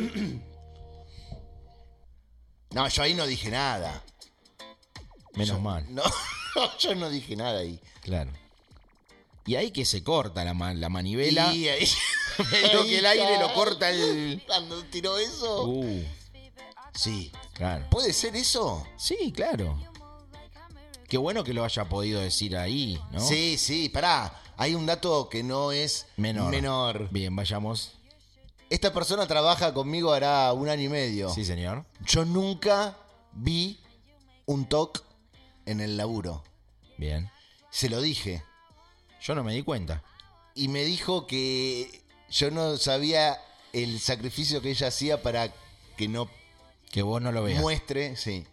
No, yo ahí no dije nada. Menos Yo- mal. No, yo no dije nada ahí. Claro. Y ahí que se corta la, ma- la manivela. Y ahí, Medio ahí que el aire está. lo corta el... Cuando tiró eso. Uh, Sí. claro. ¿Puede ser eso? Sí, claro. Qué bueno que lo haya podido decir ahí, ¿no? Sí, sí, pará. Hay un dato que no es Menor. menor. Bien, vayamos. Esta persona trabaja conmigo hará un año y medio. Sí, señor. Yo nunca vi un T O C en el laburo. Bien. Se lo dije. Yo no me di cuenta. Y me dijo que yo no sabía el sacrificio que ella hacía para que no Que vos no lo veas. muestre. Sí.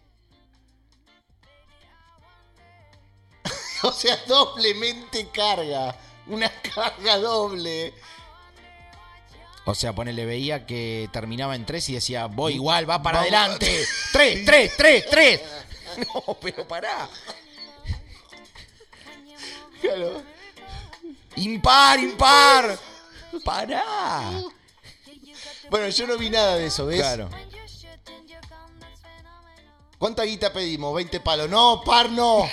O sea, doblemente carga. Una carga doble. O sea, ponele, veía que terminaba en tres y decía, voy igual, va para Vamos. adelante. ¡Tres, tres, tres, tres! No, pero pará. Claro. ¡Impar, impar! ¡Pará! Bueno, yo no vi nada de eso, ¿ves? Claro. ¿Cuánta guita pedimos? veinte palos. No, par no.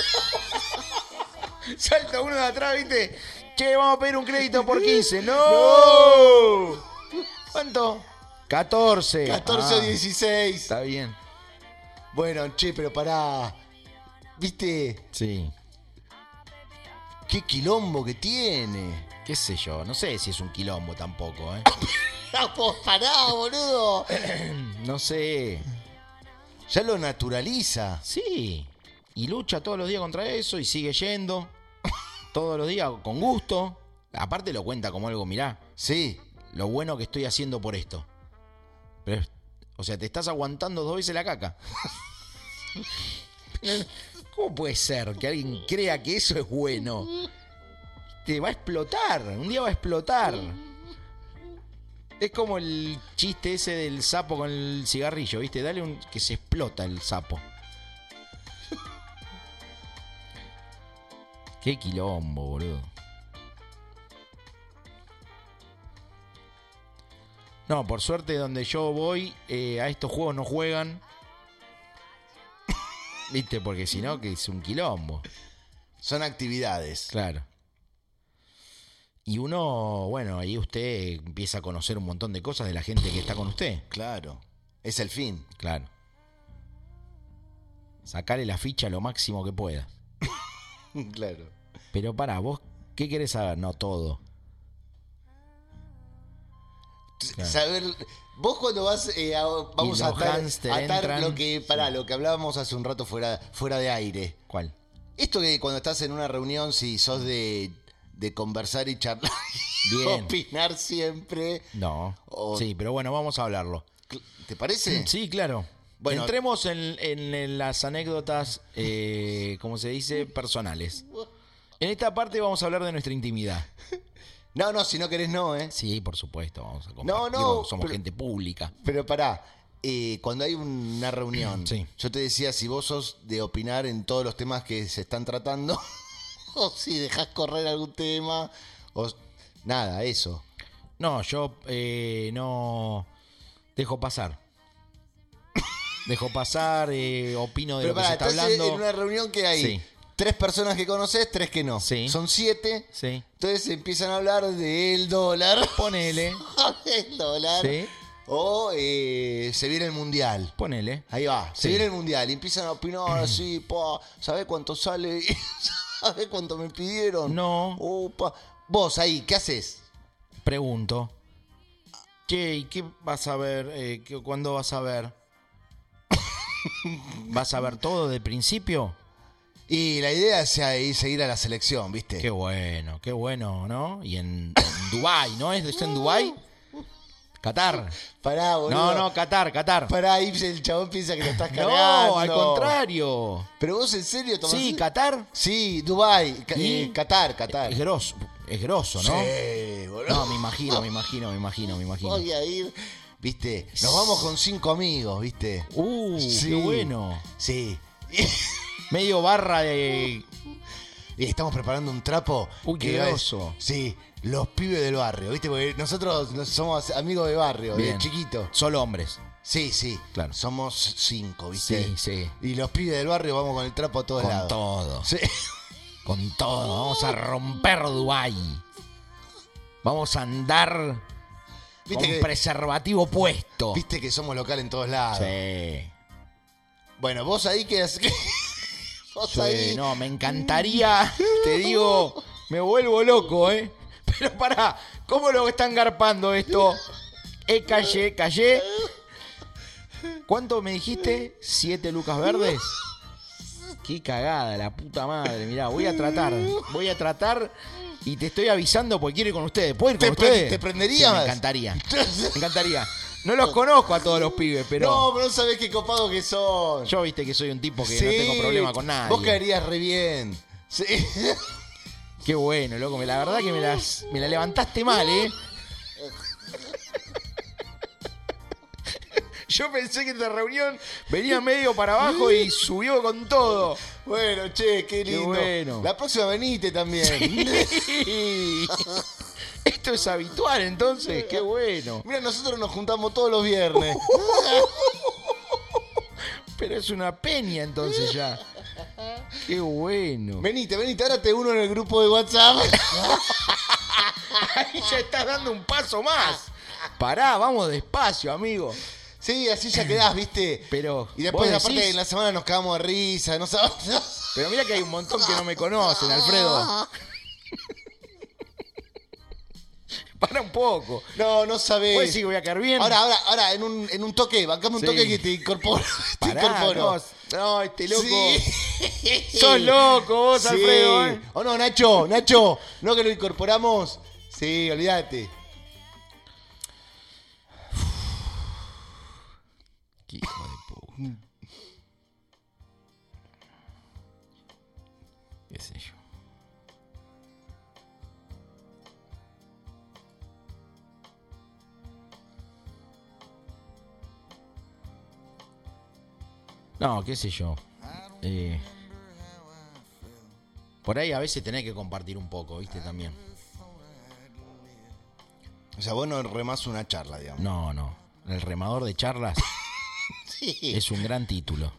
Salta uno de atrás, ¿viste? Che, vamos a pedir un crédito por quince. ¡No! No. ¿Cuánto? catorce. catorce o Ah, dieciséis. Está bien. Bueno, che, pero pará. ¿Viste? Sí. Qué quilombo que tiene. ¿Qué sé yo? No sé si es un quilombo tampoco, ¿eh? Vamos, pará, boludo. No sé. Ya lo naturaliza. Sí. Y lucha todos los días contra eso y sigue yendo. Todos los días con gusto. Aparte lo cuenta como algo, mirá, Sí. lo bueno que estoy haciendo por esto. Pero, es- o sea, te estás aguantando dos veces la caca. ¿Cómo puede ser que alguien crea que eso es bueno? Te va a explotar, un día va a explotar. Es como el chiste ese del sapo con el cigarrillo, ¿viste? Dale un que se explota el sapo. Qué quilombo, boludo. No, por suerte donde yo voy, eh, a estos juegos no juegan. ¿Viste? Porque si no, que es un quilombo. Son actividades. Claro. Y uno, bueno, ahí usted empieza a conocer un montón de cosas de la gente que está con usted. Claro. Es el fin. Claro. Sacarle la ficha lo máximo que puedas. Claro. Pero pará, vos, ¿qué querés saber? No, todo. Claro. Saber. Vos cuando vas. eh, a- vamos Y a los atar, hámster atar entran. lo que. Pará, Sí. lo que hablábamos hace un rato fuera, fuera de aire. ¿Cuál? Esto que cuando estás en una reunión, si sos de, de conversar y charlar. y Bien. opinar siempre. No. O- Sí, pero bueno, vamos a hablarlo. ¿Te parece? Sí, claro. Bueno. Entremos en, en- en las anécdotas, eh, como se dice, personales. En esta parte vamos a hablar de nuestra intimidad. No, no, si no querés, no, ¿eh? Sí, por supuesto, vamos a No, compartirlo, no, somos pero- gente pública. Pero pará, eh, cuando hay una reunión, Sí. yo te decía si vos sos de opinar en todos los temas que se están tratando, o si dejás correr algún tema, o nada, eso. No, yo eh, no dejo pasar. Dejo pasar, eh, opino de Pero lo que pará, se está estás hablando. en una reunión que hay Sí. tres personas que conoces, tres que no. Sí. Son siete. Sí, Entonces empiezan a hablar del dólar. ponele. del dólar. Sí, O eh, se viene el mundial. ponele. Ahí va, se Sí. viene el mundial y empiezan a opinar así, pa, ¿sabés cuánto sale? ¿Sabés cuánto me pidieron? No. Opa. Vos ahí, ¿qué haces? Pregunto. Che, ¿y qué vas a ver? Eh, ¿qué- ¿Cuándo vas a ver? ¿Vas a ver todo de principio? Y la idea es ahí seguir a la selección, ¿viste? Qué bueno, qué bueno, ¿no? Y en, en Dubái, ¿no? ¿Es esto en Dubái? Qatar. Pará, boludo. No, no, Qatar, Qatar. Pará, ahí el chabón piensa que lo estás cargando. No, al contrario. Pero vos en serio tomás. Sí, Qatar. Sí, Dubái, Ca- ¿Y? eh, Qatar, Qatar. Es grosso, es grosso, ¿no? Sí, boludo. No, me imagino, me imagino, me imagino, me imagino. Voy a ir, ¿viste? Nos vamos con cinco amigos, ¿viste? Uh, Sí. qué bueno. Sí. Medio barra de... Y estamos preparando un trapo. Uy, qué que es- groso. Sí, los pibes del barrio, ¿viste? Porque nosotros nos- somos amigos de barrio, Bien. de chiquito. Solo hombres. Sí, sí. Claro. Somos cinco, ¿viste? Sí, sí. Y los pibes del barrio vamos con el trapo a todos Con lados. todo. Sí. Con todo. Vamos a romper Dubái. Vamos a andar ¿Viste con que- preservativo puesto. Viste que somos local en todos lados. Sí. Bueno, vos ahí que vos Sí, ahí. no, me encantaría, te digo, me vuelvo loco, ¿eh? Pero pará, ¿cómo lo están garpando esto? Eh, callé, callé. ¿Cuánto me dijiste? ¿Siete lucas verdes? Qué cagada, la puta madre. Mirá, voy a tratar, voy a tratar y te estoy avisando porque quiero ir con ustedes. ¿Puedo ir con ¿Te pre- ustedes? te prenderías? Sí, me encantaría, me encantaría. No los conozco a todos los pibes, pero No, pero no sabés qué copados que son. yo viste que soy un tipo que Sí, no tengo problema con nadie. Vos caerías re bien. Sí. Qué bueno, loco. me- La verdad que me, las, me la levantaste mal, ¿eh? Yo pensé que esta reunión venía medio para abajo y subió con todo. Bueno, che, qué lindo. bueno. La próxima venite también. Esto es habitual, entonces. Qué bueno. Mira, nosotros nos juntamos todos los viernes. Pero es una peña entonces ya. Qué bueno. Venite, venite, ahora te uno en el grupo de WhatsApp. Ahí ya estás dando un paso más. Pará, vamos despacio, amigo. Sí, así ya quedás, ¿viste? Pero Y después, vos aparte, decís- en la semana nos cagamos de risa, no sabes. Pero mira que hay un montón que no me conocen, Alfredo. Para un poco. No, no sabés. ¿Puedes decir que voy a caer bien? Ahora, ahora, ahora, en un, en un toque, bancame un Sí. toque que te incorporo. Te Pará, incorporo. no, no, este loco. Sí. Sos loco vos, Sí. Alfredo, ¿eh? ¿O no, Nacho? Nacho, ¿no que lo incorporamos? Sí, olvídate. Qué hijo de puta. Qué sé yo. No, qué sé yo. Eh, por ahí a veces tenés que compartir un poco, ¿viste? También. O sea, vos no remás una charla, digamos. No, no. El remador de charlas Sí. es un gran título.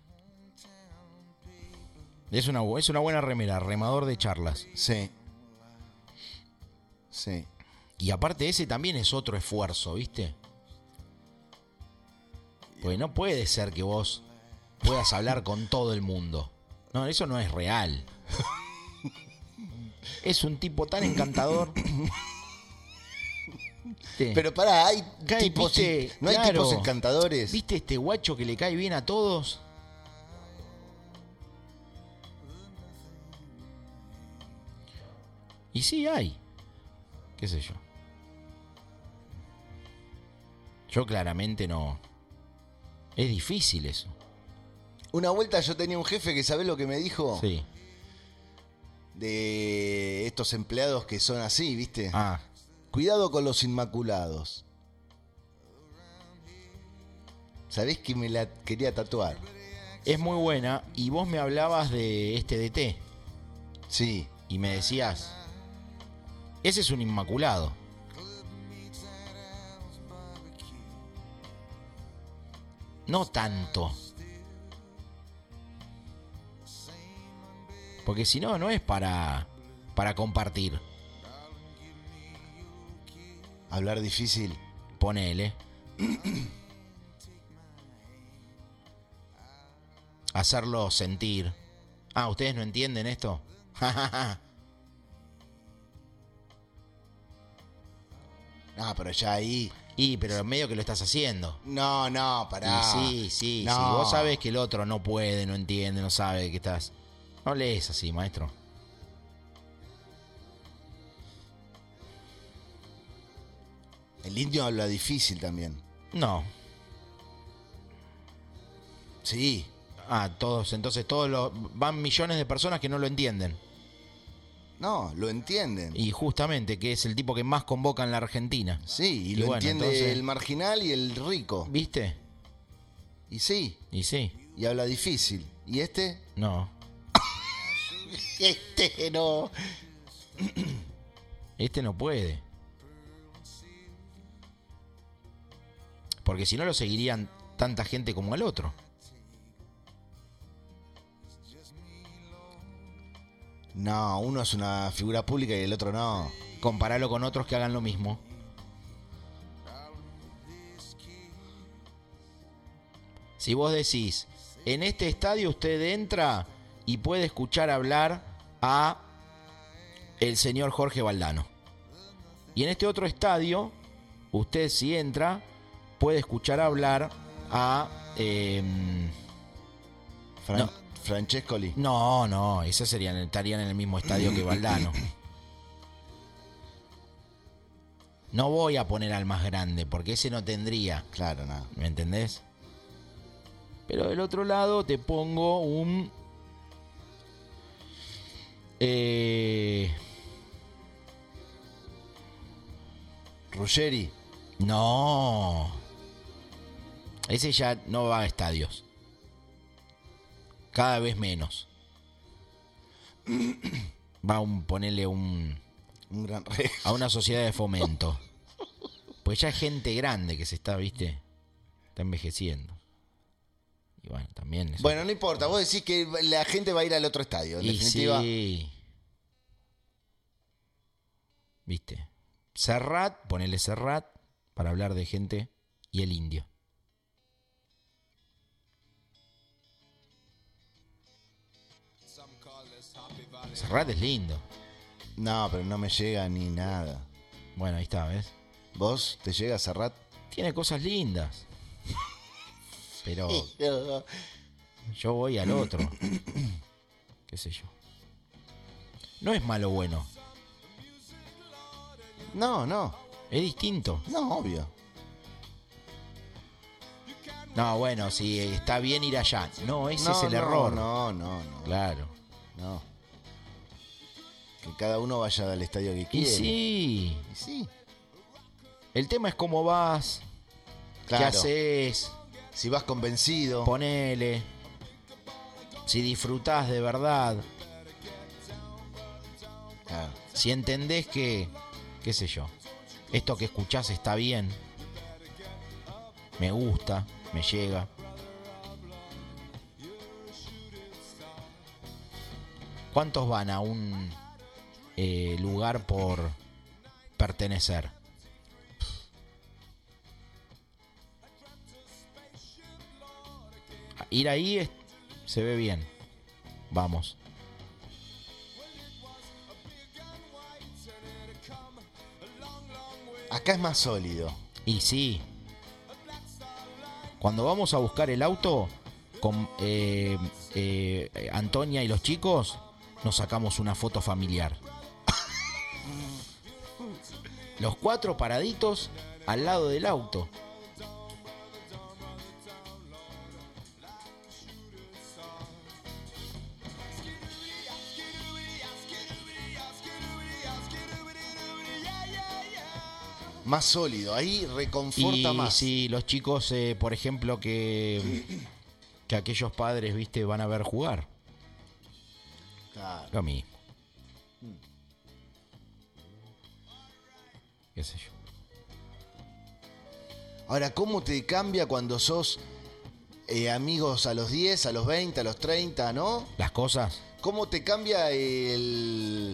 Es una, bu- es una buena remera, remador de charlas. Sí. Sí. Y aparte ese también es otro esfuerzo, ¿viste? Porque no puede ser que vos puedas hablar con todo el mundo. No, eso no es real. Es un tipo tan encantador. ¿Viste? Pero pará, hay Cae, tipos. viste, ¿No hay claro. tipos encantadores? ¿Viste este guacho que le cae bien a todos? Y sí hay. ¿Qué sé yo? Yo claramente no. Es difícil eso. Una vuelta yo tenía un jefe que, ¿sabés lo que me dijo? Sí. De estos empleados que son así, ¿viste? Ah, Cuidado con los inmaculados. ¿Sabés que me la quería tatuar? es muy buena. Y vos me hablabas de este D T. Sí. Y me decías, ese es un inmaculado. No tanto. Porque si no, no es para, para compartir. Hablar difícil. Ponele. Hacerlo sentir. Ah, ¿ustedes no entienden esto? No, pero ya ahí. Y, pero medio que lo estás haciendo. No, no, pará. Y sí, sí, No. sí. Vos sabés que el otro no puede, no entiende, no sabe que estás. No lees así, maestro. El indio habla difícil también. No. Sí. Ah, todos, entonces todos los. Van millones de personas que no lo entienden. No, lo entienden. Y justamente, que es el tipo que más convoca en la Argentina. Sí, y, Y lo bueno, entiende entonces- el marginal y el rico. ¿Viste? Y sí, Y sí. y habla difícil. ¿Y este? No. Este no. Este no puede. Porque si no lo seguirían tanta gente como el otro. No, uno es una figura pública y el otro no. Compararlo con otros que hagan lo mismo. Si vos decís, en este estadio usted entra y puede escuchar hablar a el señor Jorge Valdano. Y en este otro estadio, usted si entra, puede escuchar hablar a... eh, Fran- No. Francescoli. no, no, esos serían, estarían en el mismo estadio que Valdano. No voy a poner al más grande, porque ese no tendría. Claro, no. ¿Me entendés? Pero del otro lado te pongo un... Eh, Ruggeri. no. Ese ya no va a estadios. Cada vez menos. Va a un, ponerle un... Un gran rey. a una sociedad de fomento. Pues ya es gente grande que se está, ¿viste? Está envejeciendo. Y bueno, también... eso- Bueno, no importa. Vos decís que la gente va a ir al otro estadio. En y definitiva. sí. ¿Viste? Serrat, ponele Serrat para hablar de gente y el Indio. Serrat es lindo. No, pero no me llega ni nada. Bueno, ahí está, ¿ves? ¿Vos te llega Serrat? Tiene cosas lindas. Pero yo voy al otro. ¿Qué sé yo? No es malo o bueno. No, no. Es distinto. No, obvio. No, bueno, si está bien ir allá. No, ese no, es el no, error. No, no, no. Claro. No. Que cada uno vaya al estadio que Y quiere. sí. Y sí. El tema es cómo vas, Claro. qué haces, Si vas convencido. ponele, si disfrutás de verdad, Claro. si entendés que, qué sé yo, esto que escuchás está bien, me gusta, me llega. ¿Cuántos van a un eh, lugar por pertenecer? Ir ahí es- se ve bien. Vamos. Acá es más sólido. Y sí. Cuando vamos a buscar el auto con eh, eh, Antonia y los chicos, nos sacamos una foto familiar. Los cuatro paraditos al lado del auto. Más sólido. Ahí reconforta Y más. si los chicos, eh, por ejemplo, que, que aquellos padres, viste, van a ver jugar. Claro. Lo mismo. Qué sé yo. Ahora, ¿cómo te cambia cuando sos eh, amigos a los diez, a los veinte, a los treinta, ¿no? Las cosas. ¿Cómo te cambia el,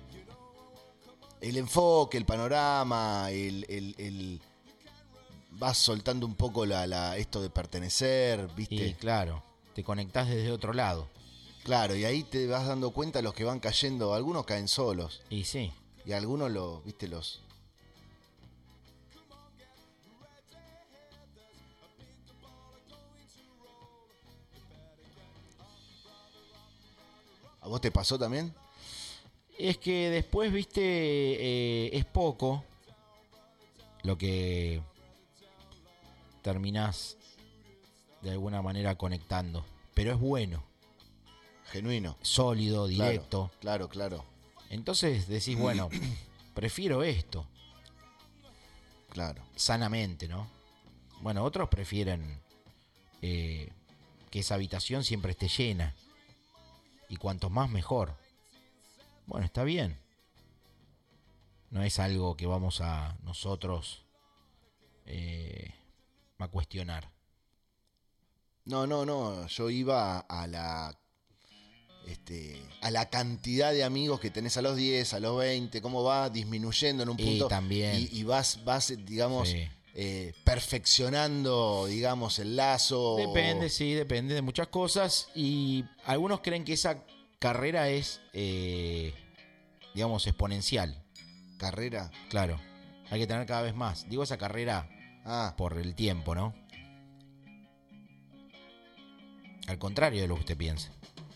el enfoque, el panorama, el, el- el- vas soltando un poco la, la- esto de pertenecer, ¿viste? Y claro, te conectás desde otro lado. Claro, y ahí te vas dando cuenta los que van cayendo, algunos caen solos Y sí. y algunos los, ¿viste? Los ¿A vos te pasó también? Es que después, viste, eh, es poco lo que terminás de alguna manera conectando. Pero es bueno, Genuino. sólido, Claro, directo. Claro, claro, Entonces decís, bueno, prefiero esto, claro. sanamente, ¿no? Bueno, otros prefieren eh, que esa habitación siempre esté llena. Y cuantos más, mejor. Bueno, está bien. No es algo que vamos a nosotros eh, a cuestionar. No, no, no. Yo iba a la este, a la cantidad de amigos que tenés a los diez, a los veinte, cómo va disminuyendo en un Y punto. también. Y, y vas, vas, digamos, Sí. eh, perfeccionando, digamos, el lazo. Depende, sí, depende de muchas cosas. Y algunos creen que esa carrera es, eh, digamos, exponencial. Carrera. Claro, hay que tener cada vez más. Digo esa carrera Ah, por el tiempo, ¿no? Al contrario de lo que usted piensa.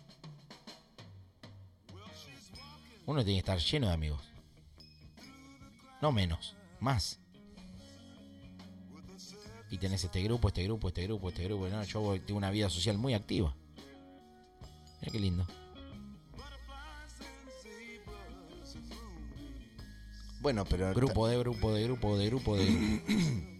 Uno tiene que estar lleno de amigos. No menos, más. Y tenés este grupo, este grupo, este grupo, este grupo. No, yo voy- tengo una vida social muy activa. Mira qué lindo. bueno, pero. Grupo de grupo de grupo de grupo de grupo.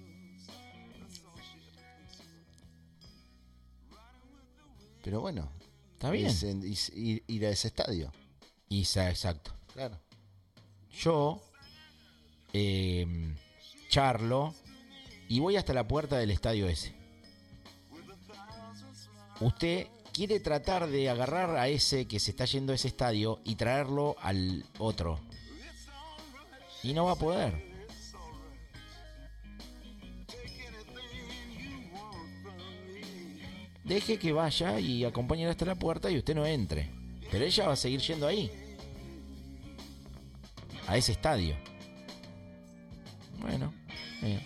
Pero bueno. Está bien. es en- es ir, ir a ese estadio. Y sa- exacto. Claro. Yo eh, charlo y voy hasta la puerta del estadio ese. usted quiere tratar de agarrar a ese que se está yendo a ese estadio y traerlo al otro. Y no va a poder. Deje que vaya y acompáñela hasta la puerta y usted no entre. Pero ella va a seguir yendo ahí. A ese estadio. Bueno, bien.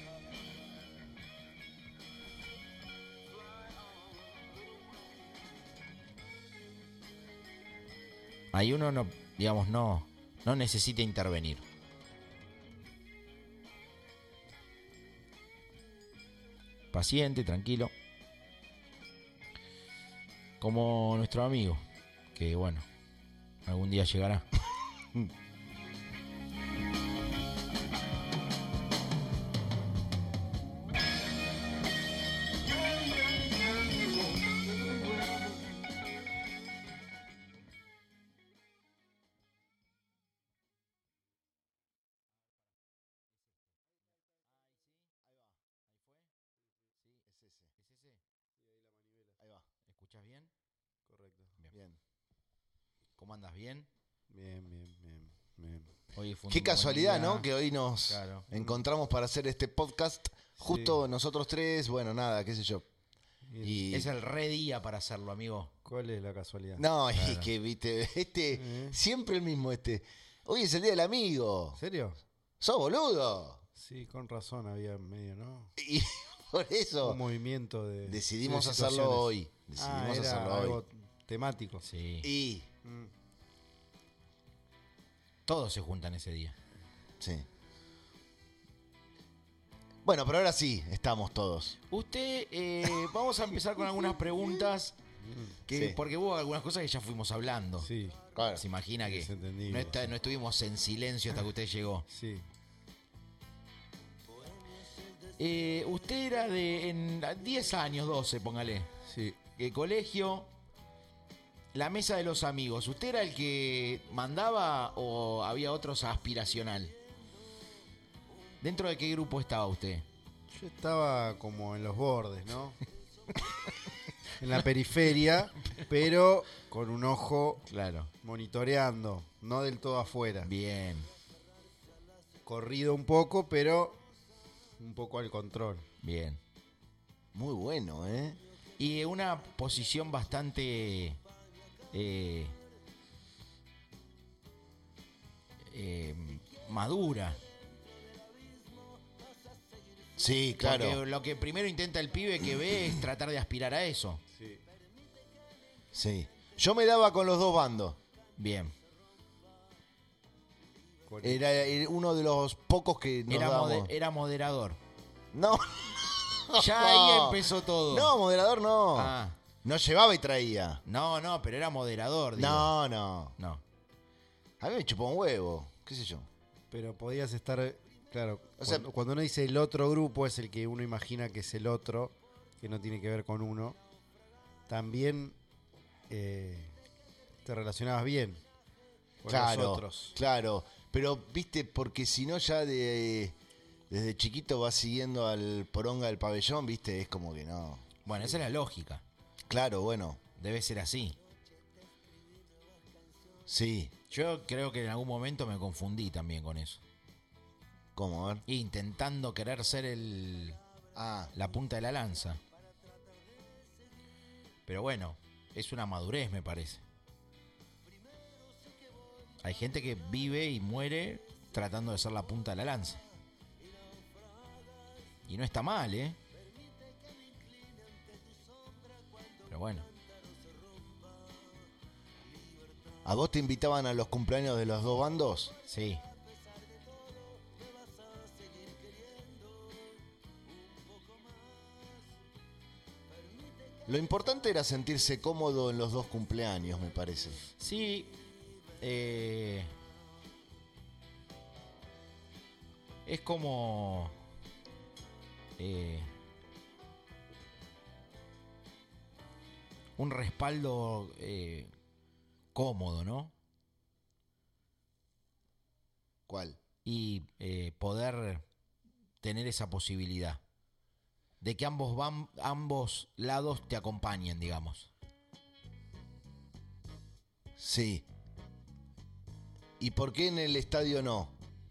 Ahí uno no, digamos, no, no necesita intervenir. Paciente, tranquilo. Como nuestro amigo, que bueno, algún día llegará. ¿Escuchas bien? Correcto. Bien. Bien. ¿Cómo andas? ¿Bien? Bien, bien, bien, bien. Hoy fue un Qué buen casualidad, día. ¿no? Que hoy nos Claro. encontramos para hacer este podcast. Justo nosotros tres, bueno, nada, qué sé yo. Y... Es el re día para hacerlo, amigo. ¿Cuál es la casualidad? No, es que, viste, este, ¿Eh? siempre el mismo este. Hoy es el día del amigo. ¿En serio? ¡Sos boludo! Sí, con razón había medio, ¿no? Y por eso Un movimiento de. decidimos de hacerlo situaciones. hoy. Decidimos Ah, era hacerlo algo hoy. temático. Sí. Y, Mm. Todos se juntan ese día. sí. Bueno, pero ahora sí, estamos todos. Usted, eh, vamos a empezar con algunas preguntas. Que, Sí. Porque hubo algunas cosas que ya fuimos hablando. Sí, Claro. Se imagina que Es entendible, no, está- sí. no estuvimos en silencio hasta que usted llegó. sí. Eh, usted era de en diez años, doce, póngale. Sí. El colegio, la mesa de los amigos. ¿Usted era el que mandaba o había otros aspiracional? ¿Dentro de qué grupo estaba usted? Yo estaba como en los bordes, ¿no? En la periferia, pero con un ojo Claro. monitoreando, no del todo afuera. Bien. Corrido un poco, pero un poco al control. Bien. Muy bueno, ¿eh? Y una posición bastante eh, eh, madura. Sí, claro. Porque lo que primero intenta el pibe que ve es tratar de aspirar a eso. Sí. Sí. Yo me daba con los dos bandos. Bien. Era, era uno de los pocos que nos Era, dábamos. mode- era moderador. No, Ya ahí empezó todo. no, moderador no. Ah, No llevaba y traía. no, no, pero era moderador. Digo. No, no. No. A mí me chupó un huevo, qué sé yo. Pero podías estar, claro, O sea- cuando, cuando uno dice el otro grupo es el que uno imagina que es el otro, que no tiene que ver con uno. También eh, te relacionabas bien con Claro, los otros. claro. Pero, viste, porque si no ya de desde chiquito vas siguiendo al poronga del pabellón, viste, es como que no. Bueno, esa es la lógica. Claro, bueno, Debe ser así. sí. Yo creo que en algún momento me confundí también con eso. ¿Cómo? A ver. Intentando querer ser el Ah, la punta de la lanza. Pero bueno, es una madurez, me parece. Hay gente que vive y muere tratando de ser la punta de la lanza. Y no está mal, ¿eh? Pero bueno. ¿a vos te invitaban a los cumpleaños de los dos bandos? Sí. Lo importante era sentirse cómodo en los dos cumpleaños, me parece. Sí. eh, es como... eh, un respaldo eh, cómodo, ¿no? ¿Cuál? Y eh, poder tener esa posibilidad. de que ambos, van, ambos lados te acompañen, digamos. Sí. ¿Y por qué en el estadio no?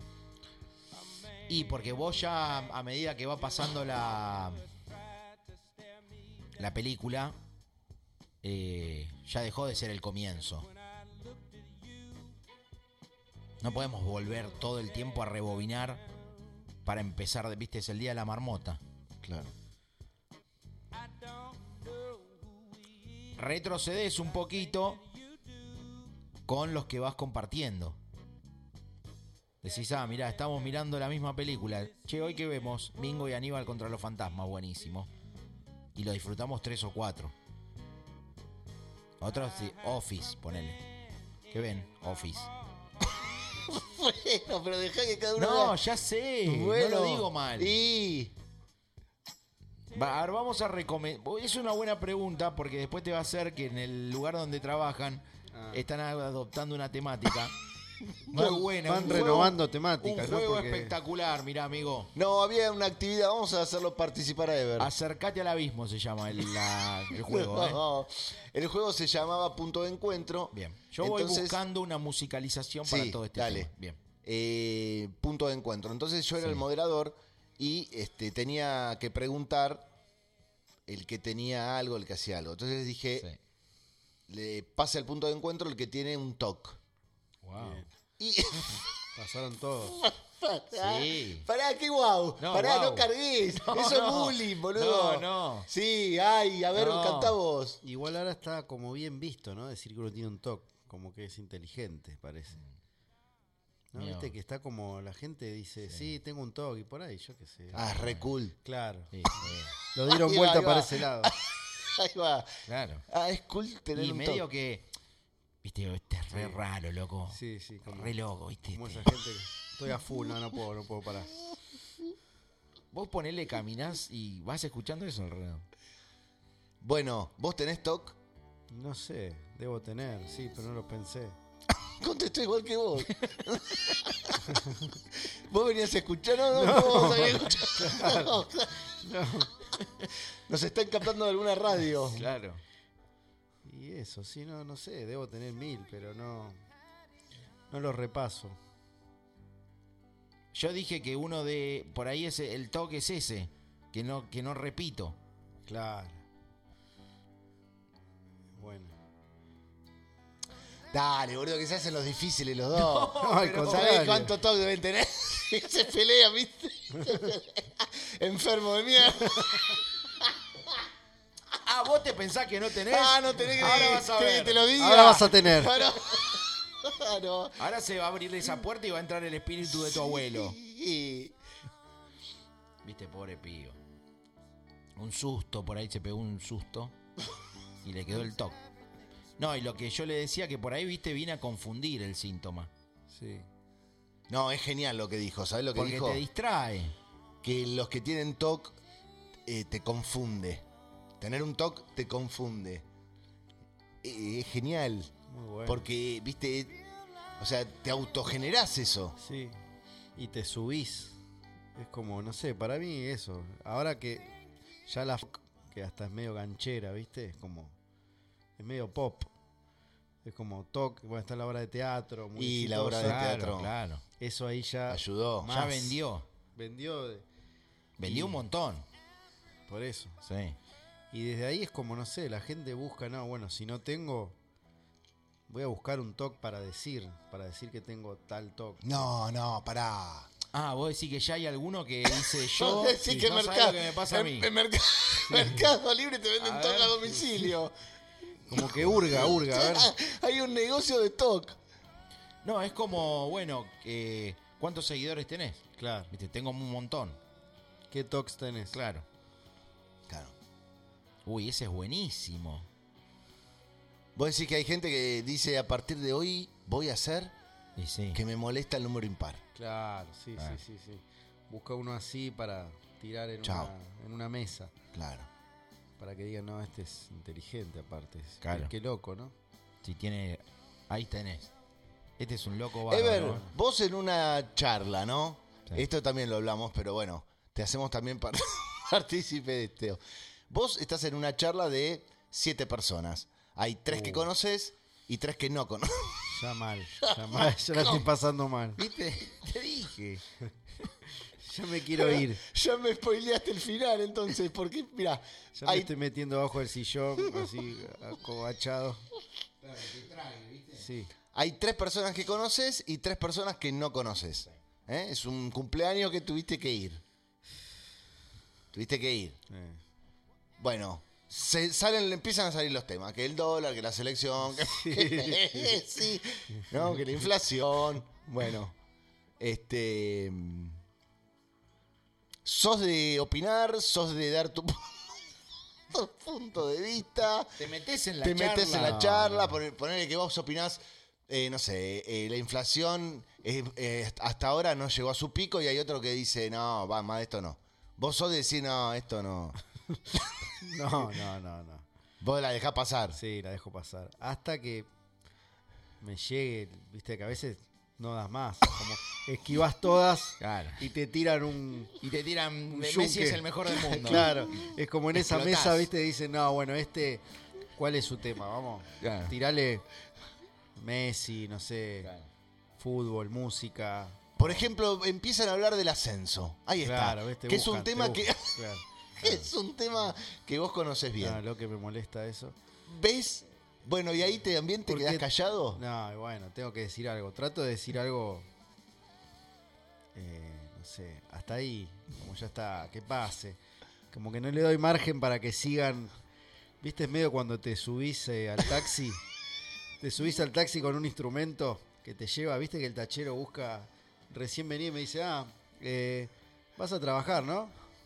Y porque vos ya, a medida que va pasando la, la película, eh, ya dejó de ser el comienzo. No podemos volver todo el tiempo a rebobinar para empezar, de- viste, es el día de la marmota. Claro. Retrocedes un poquito con los que vas compartiendo. Decís, ah, mirá, estamos mirando la misma película. Che, hoy que vemos Mingo y Aníbal contra los fantasmas, buenísimo. Y lo disfrutamos tres o cuatro. Otros, sí, Office, ponele. ¿Qué ven? Office. Bueno, pero dejá que cada uno No, vea. ya sé, Bueno, no lo digo mal. Y Va, a ver, vamos a recomendar. Es una buena pregunta porque después te va a hacer que en el lugar donde trabajan Ah. están adoptando una temática muy buena. Van un juego- renovando temáticas, Un ¿no? juego Porque- espectacular, mirá, amigo. no, había una actividad, vamos a hacerlo participar a Ever. Acercate al abismo se llama el, la- el juego. ¿eh? No, el juego se llamaba Punto de Encuentro. Bien. Yo voy Entonces, buscando una musicalización para sí, todo este dale. tema. Bien. eh, Punto de Encuentro. Entonces yo era Sí. el moderador y este, tenía que preguntar el que tenía algo, el que hacía algo. Entonces dije, Sí. le pase al punto de encuentro el que tiene un toque. Wow. Y Pasaron todos. Sí. pará, qué guau. No, Pará, guau. no cargues. No, Eso no. es bullying, boludo. No, no. Sí, ay, a ver, No. cantá vos. Igual ahora está como bien visto, ¿no? Decir que uno tiene un toque, como que es inteligente, parece. ¿No? Mío. Viste que está como la gente dice, sí, tengo un toque, y por ahí, yo qué sé. Ah, re cool. Claro. Sí, sí, Lo dieron Ahí va, vuelta ahí va. para ese lado. Ahí va. claro. Ah, es cool tener Y un medio toque. que. Viste, este es re raro, loco. Sí, sí, como, Re loco, viste. como esa este. gente. que Estoy a full, no, no puedo, no puedo parar. Vos ponele, caminás y vas escuchando eso alrededor. Bueno, ¿vos tenés toque? No sé, debo tener, sí, pero no lo pensé. Contestó igual que vos. ¿Vos venías a escuchar? No, no, no, vos habías escuchado. No. Nos están captando de alguna radio. Claro. Y eso, sí, no, no sé, debo tener mil, pero no. No lo repaso. Yo dije que uno de. Por ahí ese, el toque es ese. Que no, que no repito. Claro. Bueno. Dale, boludo, que se hacen los difíciles los dos. No, al ¿Sabés contrario. cuánto toque deben tener? Se pelean, ¿viste? Enfermo de mierda. Ah, vos te pensás que no tenés. Ah, no tenés que, Ahora vas a que ver. te lo diga. Ahora vas a tener. Ahora- Ah, no. Ahora se va a abrir esa puerta y va a entrar el espíritu de tu abuelo. Sí. Viste, pobre pío. Un susto, por ahí se pegó un susto. Y le quedó el toque. No, y lo que yo le decía que por ahí, viste, viene a confundir el síntoma. Sí. No, es genial lo que dijo. ¿Sabés lo que Porque dijo? te distrae. Que los que tienen TOC eh, te confunde. Tener un TOC te confunde. Eh, es genial. Muy bueno. Porque, viste, o sea, te autogenerás eso. Sí. Y te subís. Es como, no sé, para mí eso. Ahora que ya la f- que hasta es medio ganchera, ¿viste? Es como. Es medio pop. Es como toque. Bueno, está la obra de teatro. Muy Y la exitosa. obra de Claro, teatro. claro. Eso ahí ya. Ayudó. Más. Ya vendió. Vendió. de- Vendió Y- un montón. Por eso. Sí. Y desde ahí es como, no sé, la gente busca, no, bueno, si no tengo. Voy a buscar un toque para decir. Para decir que tengo tal toque. No, no, pará. Ah, vos decís que ya hay alguno que dice yo. Decís sí, que no en sabés mercado, lo que me pasa a en- mí. en merca- Mercado Libre te venden A TOC ver. a domicilio. Como que hurga, hurga, a ver. Hay un negocio de TOC. No, es como, bueno, que ¿cuántos seguidores tenés? Claro. Viste, tengo un montón. ¿Qué toques tenés? Claro. Claro. Uy, ese es buenísimo. Vos decís que hay gente que dice a partir de hoy voy a hacer Y sí. que me molesta el número impar. Claro, sí, Claro. sí, sí, sí. Busca uno así para tirar en, Chao. una, en una mesa. Claro. Para que digan, no, este es inteligente aparte. Es- Claro. Qué, qué loco, ¿no? Si tiene. Ahí tenés. Este es un loco bárbaro. Ever, ¿no? vos en una charla, ¿no? Sí. Esto también lo hablamos, pero bueno, te hacemos también par- partícipe de Teo. Vos estás en una charla de siete personas. Hay tres que Uh. conoces y tres que no conoces. Ya mal, ya mal, ya la estoy pasando mal. ¿Viste? Te dije. Ya me quiero ir. Ya me spoileaste el final, entonces, porque, mira, Ya me hay, estoy metiendo abajo del sillón, así, acobachado. Sí. hay tres personas que conoces y tres personas que no conoces. ¿Eh? Es un cumpleaños que tuviste que ir. Tuviste que ir. Eh. Bueno, se salen, empiezan a salir los temas, que el dólar, que la selección, que, que- sí, no, que la inflación. Bueno, este, sos de opinar, sos de dar tu tu punto de vista, Te metes en la te charla. metes en la charla, poner, ponerle que vos opinás, eh, no sé, eh, la inflación eh, eh, hasta ahora no llegó a su pico y hay otro que dice, no, va, más de esto no. Vos sos de decir, no, esto no. No, no, no, no. Vos la dejás pasar. Sí, la dejo pasar. Hasta que me llegue, viste, que a veces no das más. Como esquivas todas Claro. y te tiran un... Y te tiran, un Messi yunque. es el mejor del mundo. Claro, es como en esa Explotás. mesa, viste, dicen, no, bueno, este, ¿cuál es su tema? Vamos, Claro. tirale Messi, no sé, fútbol, música. Por ejemplo, empiezan a hablar del ascenso. Ahí está. Claro, ves, te que es buscan, un te tema que buscan, claro. es un tema que vos conoces bien. No, lo que me molesta eso. ¿Ves? Bueno, y ahí te, también te Porque- quedás callado. No, y bueno, tengo que decir algo. Trato de decir algo, eh, no sé, hasta ahí, como ya está, que pase. Como que no le doy margen para que sigan. ¿Viste? Es medio cuando te subís eh, al taxi. Te subís al taxi con un instrumento que te lleva. ¿Viste que el tachero busca? Recién venía y me dice, ah, eh, vas a trabajar, ¿no?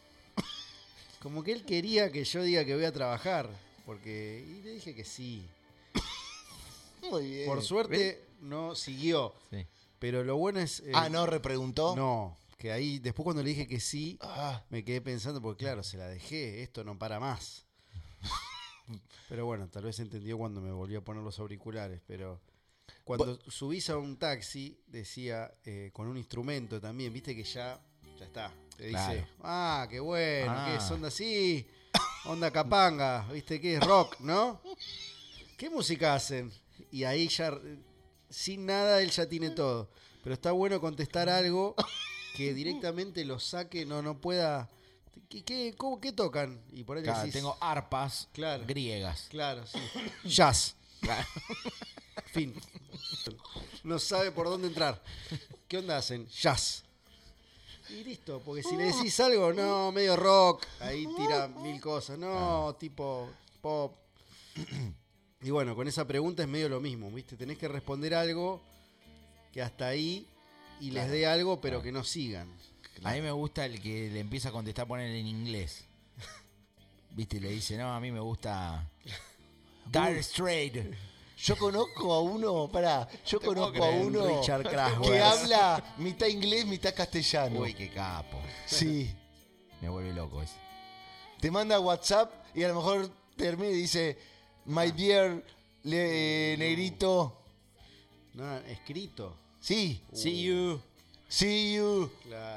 Como que él quería que yo diga que voy a trabajar. Porque. Y le dije que sí. Muy bien. Por suerte no siguió. Sí. Pero lo bueno es. eh, Ah, no, repreguntó. No, que ahí, después cuando le dije que sí, Ah, me quedé pensando, porque claro, se la dejé, esto no para más. Pero bueno, tal vez entendió cuando me volví a poner los auriculares, pero cuando subís a un taxi, decía, eh, con un instrumento también, viste que ya, ya está. Te dice, Claro. ah, qué bueno, Ah. ¿qué es? Onda así, onda capanga, viste que es rock, ¿no? ¿Qué música hacen? Y ahí ya, eh, sin nada, él ya tiene todo. Pero está bueno contestar algo que directamente lo saque, no, no pueda. ¿Qué, qué, cómo- qué tocan? Y por ahí Claro, decís, tengo arpas Claro. griegas. claro, sí. Jazz. Fin. No sabe por dónde entrar. ¿Qué onda hacen? Jazz. Y listo, porque si le decís algo, no, medio rock, ahí tira mil cosas. No, tipo pop. Y bueno, con esa pregunta es medio lo mismo, ¿viste? Tenés que responder algo que hasta ahí y les dé algo, pero que no sigan. A mí me gusta el que le empieza a contestar, poner en inglés. Viste, y le dice, no, a mí me gusta Dire Straits. yo conozco a uno, pará, yo te puedo conozco a creer, uno Richard que Kraftwerk. habla mitad inglés, mitad castellano. Uy, qué capo. Sí. Me vuelve loco ese. Te manda WhatsApp y a lo mejor termina y dice, my dear le- negrito. No, escrito. Sí. See you. See you. Claro.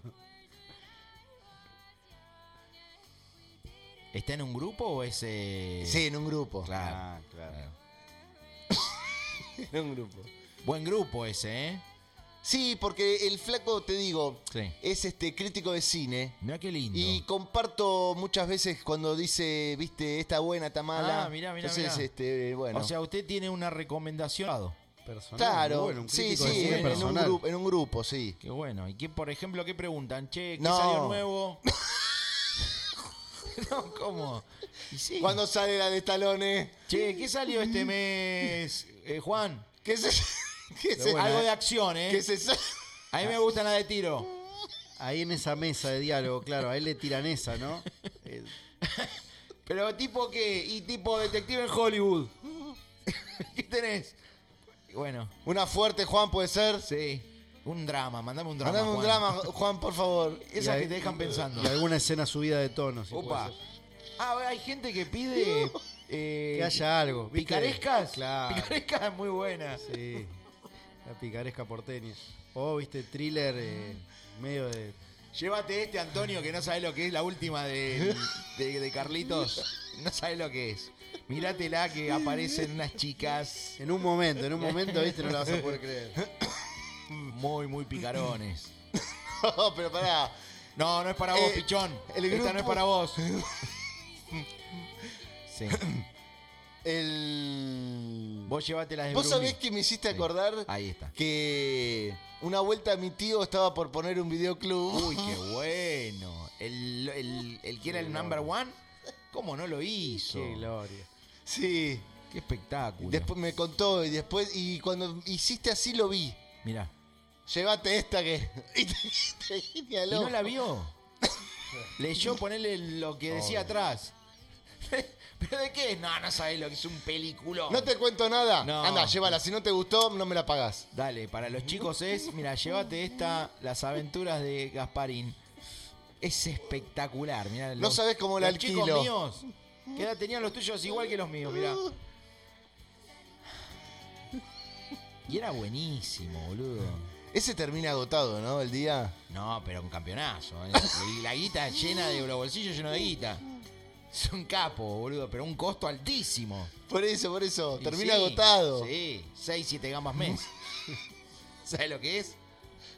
¿Está en un grupo o es...? eh, Sí, en un grupo. Claro. Ah, claro. En un grupo. Buen grupo ese, ¿eh? Sí, porque el flaco, te digo, Sí. es este crítico de cine. Mira qué lindo. Y comparto muchas veces cuando dice, viste, está buena, está mala. Ah, mirá, mirá, Entonces, mirá. este, bueno. O sea, usted tiene una recomendación. Personal. claro, Bueno, un sí, crítico de sí, cine en, en un personal. grupo, en un grupo, sí. Qué bueno. ¿Y qué, por ejemplo, qué preguntan? Che, ¿qué No. salió nuevo? No, ¿cómo? Y sí. ¿Cuándo sale la de Stallone? Che, ¿qué salió este mes, eh, Juan? ¿Qué se, qué se, bueno, Algo eh. de acción, ¿eh? qué se sa- A mí me gustan las de tiro. Ahí en esa mesa de diálogo, claro, a él le tiran esa, ¿no? Eh, Pero tipo qué? Y tipo detective en Hollywood. ¿Qué tenés? Bueno, Una fuerte, Juan, puede ser. sí. Un drama, mandame un drama. Mandame un Juan. drama, Juan, por favor. Esas y que te dejan pensando. Y alguna escena subida de tono. si Opa. puede ser. Ah, hay gente que pide... eh, Que haya algo. ¿viste? ¿Picarescas? Claro. Picarescas es muy buena. Sí. La picaresca porteña. O, viste, thriller eh, medio de Llévate este, Antonio, que no sabe lo que es la última de, de, de Carlitos. No sabe lo que es. Mirátela que aparecen unas chicas. En un momento, en un momento, viste, no la vas a poder creer. Muy, muy picarones. No, pero pará. No, no es para vos, Eh, pichón. el Esta grupo- no es para vos. Sí. El... Vos llévate las de ¿Vos Bruni. sabés que me hiciste Sí. acordar Ahí está. que una vuelta mi tío estaba por poner un videoclub? Uy, qué bueno. El, el, el que era el number one, ¿cómo no lo hizo? Qué gloria. Sí. Qué espectáculo. Después me contó y después, y cuando hiciste así lo vi. Mirá. Llévate esta que. Y te, te ¿Y señaló. no la vio? Leyó ponerle lo que decía atrás. ¿Pero de qué? No, no sabés lo que es un peliculón. No te cuento nada. No. Anda, llévala. Si no te gustó, no me la pagás. Dale, para los chicos es, mira, llévate esta, Las aventuras de Gasparín. Es espectacular, mirá. No sabés cómo la los chicos alquilo. míos, que edad tenían los tuyos igual que los míos, mirá. Y era buenísimo, boludo. Ese termina agotado, ¿no? El día. No, pero un campeonazo. ¿eh? Y la guita llena de los bolsillos llenos de guita. Es un capo, boludo, pero un costo altísimo. Por eso, por eso. Y Termina sí, agotado. Sí, seis, siete gamas mes. ¿Sabes lo que es?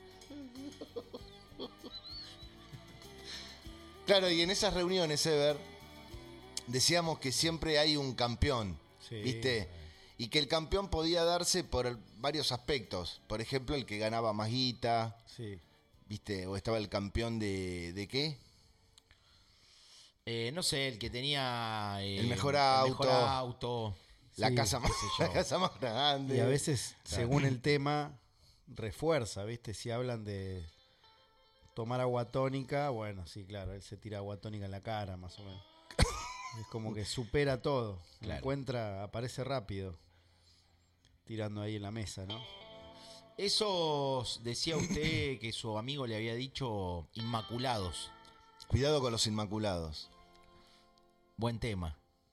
Claro, y en esas reuniones, Ever, decíamos que siempre hay un campeón, Sí. ¿viste? Y que el campeón podía darse por el- varios aspectos. Por ejemplo, el que ganaba más guita, Sí. ¿viste? O estaba el campeón de... ¿De qué? Eh, no sé, el que tenía eh, El mejor el auto. mejor auto. La, Sí, casa más, qué sé yo. la casa más grande. Y a veces, según el tema, refuerza, ¿viste? Si hablan de tomar agua tónica, bueno, sí, claro, él se tira agua tónica en la cara, más o menos. Es como que supera todo. Claro. Encuentra, aparece rápido. Tirando ahí en la mesa, ¿no? Esos, decía usted que su amigo le había dicho inmaculados. Cuidado con los inmaculados. Buen tema.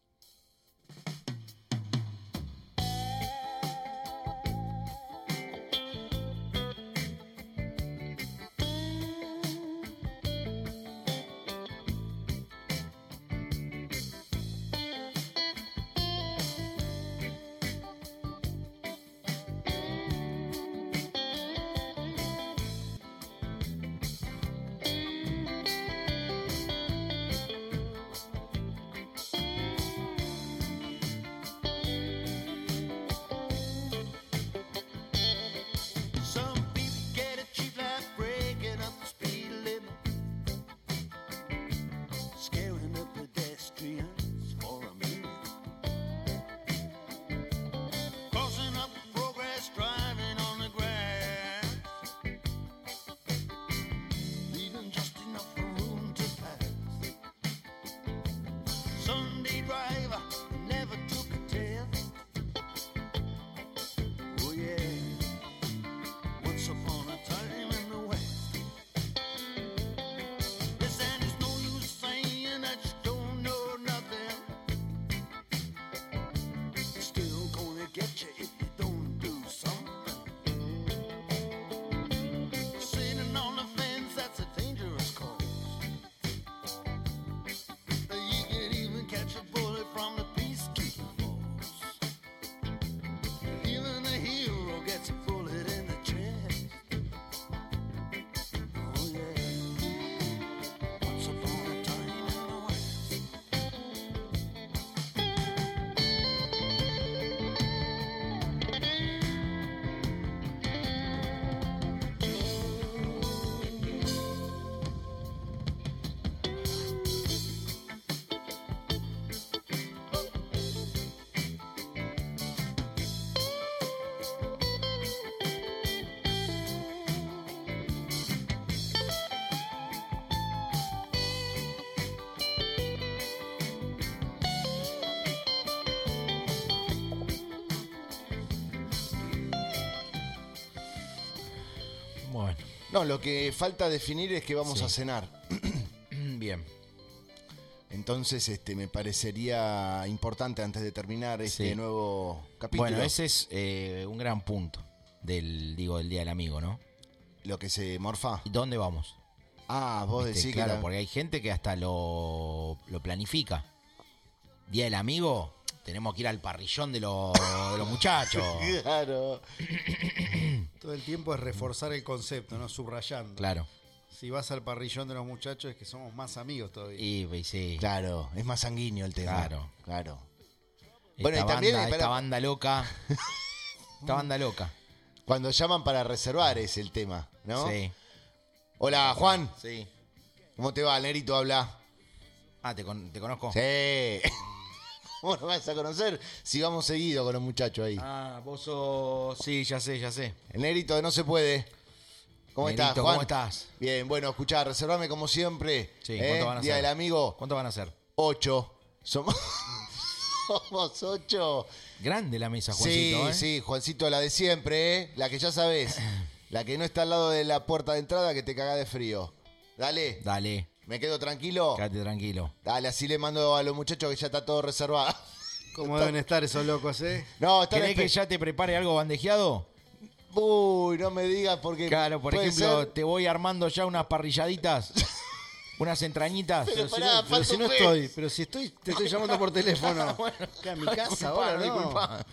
Some people get a cheap laugh breaking up the speed limit, scaring the pedestrians for a minute, crossing up progress, driving on the grass, leaving just enough room to pass. Sunday driver never took a test. Oh yeah. Once upon a time in the West. Yes, and it's no use saying that you don't know nothing. It's still gonna get you if you don't do something. Sitting on the fence, that's a dangerous course. You can even catch a bullet from the peacekeeping force. Even the hero gets a bullet in the chest. Oh yeah. Once upon a time in the West. Bueno, No, lo que falta definir es que vamos Sí. a cenar. bien. Entonces, este, me parecería importante antes de terminar este Sí. nuevo capítulo. Bueno, ese es eh, un gran punto del, digo, del Día del Amigo, ¿no? Lo que se morfa. ¿Y dónde vamos? Ah, vos ¿Viste? decís Claro, que... la- porque hay gente que hasta lo, lo planifica. Día del amigo, tenemos que ir al parrillón de, los de los muchachos. Claro. Todo el tiempo es reforzar el concepto, ¿no? Subrayando. Claro. Si vas al parrillón de los muchachos es que somos más amigos todavía. Y, y sí. Claro, es más sanguíneo el tema. Claro. Claro. Esta Bueno, y también, banda, espera- esta banda loca. Esta banda loca. Cuando llaman para reservar es el tema, ¿no? Sí. Hola, Juan. Sí. ¿Cómo te va? El negrito habla. Ah, ¿te, con- te conozco? Sí. ¿Cómo nos vas a conocer si vamos seguido con los muchachos ahí? Ah, vos sos... Sí, ya sé, ya sé. El negrito de No Se Puede. ¿Cómo Negrito, estás, Juan? ¿cómo estás? Bien, bueno, escuchá, reservame como siempre. Sí, ¿eh? ¿cuánto van a Día hacer? del amigo, ¿Cuánto van a hacer? ocho. Somos, somos ocho. Grande la mesa, Sí, Juancito, ¿eh? sí, Juancito, la de siempre, ¿eh? La que ya sabés. La que no está al lado de la puerta de entrada que te caga de frío. Dale, Dale, ¿me quedo tranquilo? quédate tranquilo. Dale, así le mando a los muchachos que ya está todo reservado. ¿Cómo deben estar esos locos, eh? No, están ¿Querés que espe- ya te prepare algo bandejeado? Uy, no me digas porque. Claro, por puede ejemplo, ser- te voy armando ya unas parrilladitas, unas entrañitas. Pero Pero si pará, no, pero falta si un no mes. estoy, pero si estoy, te estoy llamando por teléfono. ¿Qué, a mi casa Disculpa, ahora, no? disculpa.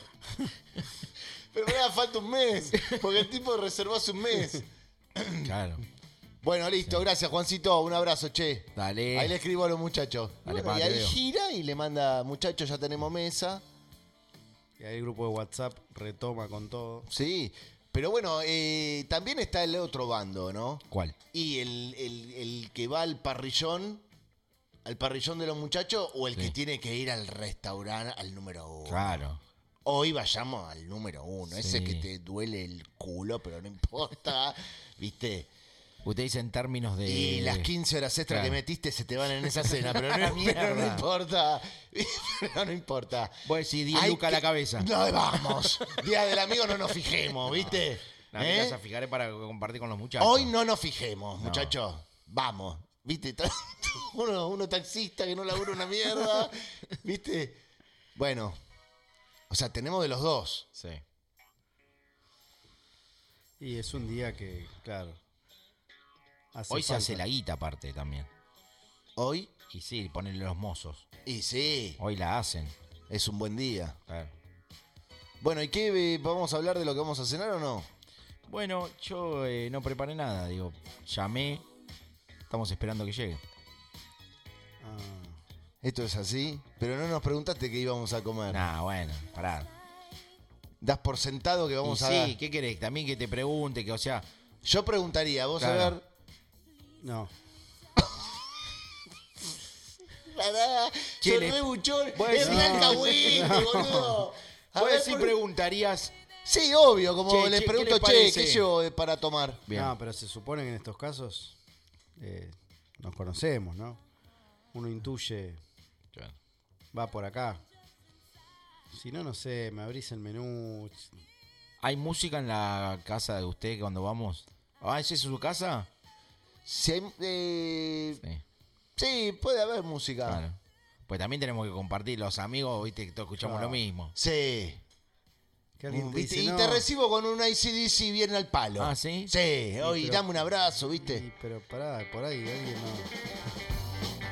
Pero pará, falta un mes. Porque el tipo reservó hace un mes. Claro. Bueno, listo, gracias, Juancito. Un abrazo, che. Dale. Ahí le escribo a los muchachos. Dale, Bueno, pa, y te ahí veo. gira y le manda, muchachos, ya tenemos mesa. Y ahí el grupo de WhatsApp retoma con todo. Sí. Pero bueno, eh, también está el otro bando, ¿no? ¿Cuál? Y el, el- el que va al parrillón, al parrillón de los muchachos, o el Sí. que tiene que ir al restaurante al número uno. Claro. Hoy vayamos al número uno, ese Sí. que te duele el culo, pero no importa, ¿viste? Usted dice en términos de... Y las quince horas extra Claro. que metiste se te van en esa cena, pero no, pero no Mierda. importa. Pero no importa. Vos decís diez Hay lucas a que- la cabeza. No, vamos. Día del amigo no nos fijemos, ¿viste? No, te ¿Eh? vas a fijar para compartir con los muchachos. Hoy no nos fijemos, No. muchachos. Vamos. ¿Viste? Uno, uno taxista que no labura una mierda. ¿Viste? Bueno. O sea, tenemos de los dos. Sí. Y es un día que, claro. hace Hoy se falta. hace la guita aparte también. Hoy, Y sí, ponerle los mozos. y sí, Hoy la hacen. es un buen día. Claro. Bueno, ¿y qué? eh, ¿Vamos a hablar de lo que vamos a cenar o no? Bueno, yo eh, no preparé nada. Digo, llamé. Estamos esperando que llegue. Ah, Esto es así, pero no nos preguntaste qué íbamos a comer. Nah, bueno, pará. Das por sentado que vamos Y a sí, dar. ¿qué querés? También que te pregunte, que o sea... Yo preguntaría, vos Claro. a ver. no. Pará, Che, yo le- re buchón. vos Es decís- re alcahuete, boludo. A Vos ver, sí por- preguntarías... Sí, obvio, como Che, les che, ¿qué pregunto, les che, parece? ¿qué llevo eh, para tomar? Bien. No, pero se supone que en estos casos eh, nos conocemos, ¿no? Uno intuye, Claro. va por acá. Si no, no sé, me abrís el menú. ¿Hay música en la casa de usted cuando vamos? Ah, ¿esa es su casa? Si hay, eh, Sí, sí, puede haber música. claro. Pues también tenemos que compartir los amigos, viste, que todos escuchamos Claro. lo mismo. Sí. Que alguien ¿Viste? dice, Y no, te recibo con un I C D C bien al palo. Ah, ¿sí? Sí, hoy pero- dame un abrazo, ¿viste? y- pero pará, por ahí alguien no.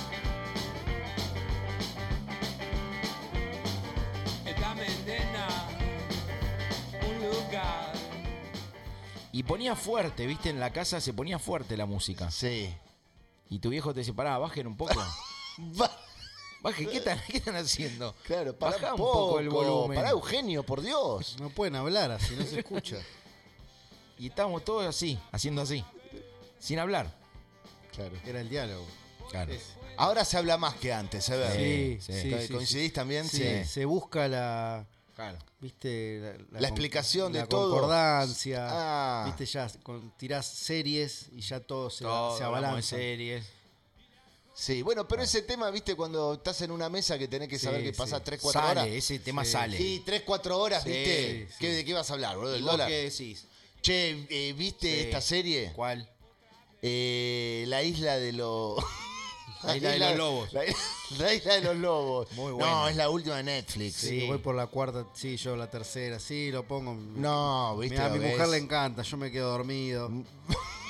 Dame, nena, un lugar. Y ponía fuerte, viste, en la casa se ponía fuerte la música. Sí. Y tu viejo te dice, pará, bajen un poco. Va- Bajen, ¿qué están, ¿qué están haciendo? Claro, para Bajá un un poco, poco el volumen. Pará, Eugenio, por Dios. No pueden hablar así, no se escucha. Y estábamos todos así, haciendo así. Sin hablar. Claro. Era el diálogo. Claro. Es- Ahora se habla más que antes, ¿eh? Ver? Sí, Sí, sí. sí, Co- sí, ¿Coincidís sí. también? Sí, Sí. se busca la, Claro. viste, La explicación de la todo. concordancia, Ah. viste, ya con, tirás series y ya todo se, Todo, se hablamos de abalanza. series. Sí, bueno, pero ese tema, viste, cuando estás en una mesa que tenés que saber Sí, que pasa sí. tres, cuatro Sale, horas. ese tema Sí. sale. Sí, tres, cuatro horas, Sí, ¿viste? sí. ¿Qué, ¿De qué vas a hablar, boludo? ¿Y ¿Del vos dólar? qué decís? Che, eh, ¿viste Sí. esta serie? ¿Cuál? Eh, la isla de los... La isla de los lobos. La, la isla de los lobos. Muy No, buena. es la última de Netflix. Sí, voy por la cuarta, sí, yo la tercera, sí, lo pongo. No, Mi- viste. a lo mi ves. mujer le encanta, yo me quedo dormido. Me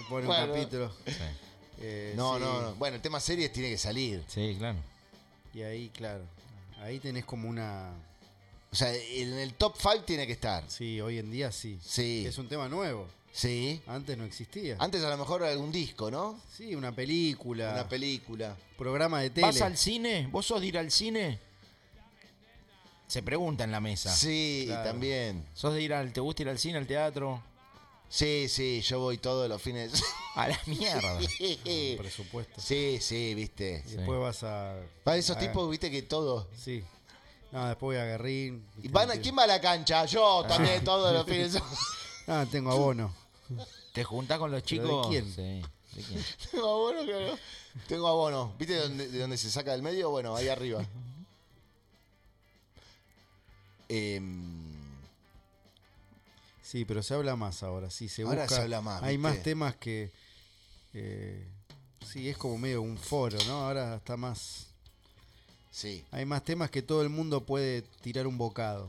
pone Bueno. un capítulo. Sí, Eh, No, sí. no, no. Bueno, el tema series tiene que salir. sí, claro. Y ahí, claro. Ahí tenés como una. O sea, en el top cinco tiene que estar. Sí, hoy en día sí. Sí. Es un tema nuevo. Sí. Antes no existía. Antes a lo mejor algún disco, ¿no? Sí, una película. Una película. programa de tele. ¿Vas al cine? ¿Vos sos de ir al cine? Se pregunta en la mesa. Sí, Claro. también. ¿Sos de ir al, te gusta ir al cine, al teatro? Sí, sí, yo voy todos los fines. A la mierda. Con presupuesto. Sí, sí, viste. Y después vas a. Para esos a- tipos, viste que todo. Sí. No, después voy a Guerrín. ¿Y van a- ¿Quién va a la cancha? Yo Ah. también, todos los fines. Ah, tengo abono. ¿Te juntás con los ¿Pero chicos? de quién? Sí. ¿De quién? Tengo abono, claro. Tengo abono. ¿Viste de dónde, de dónde se saca del medio? Bueno, ahí arriba. Em, Sí, pero se habla más ahora. Sí, se Ahora busca- se habla más, Hay ¿viste? más temas que. eh, sí, es como medio un foro, ¿no? Ahora está más. sí. Hay más temas que todo el mundo puede tirar un bocado.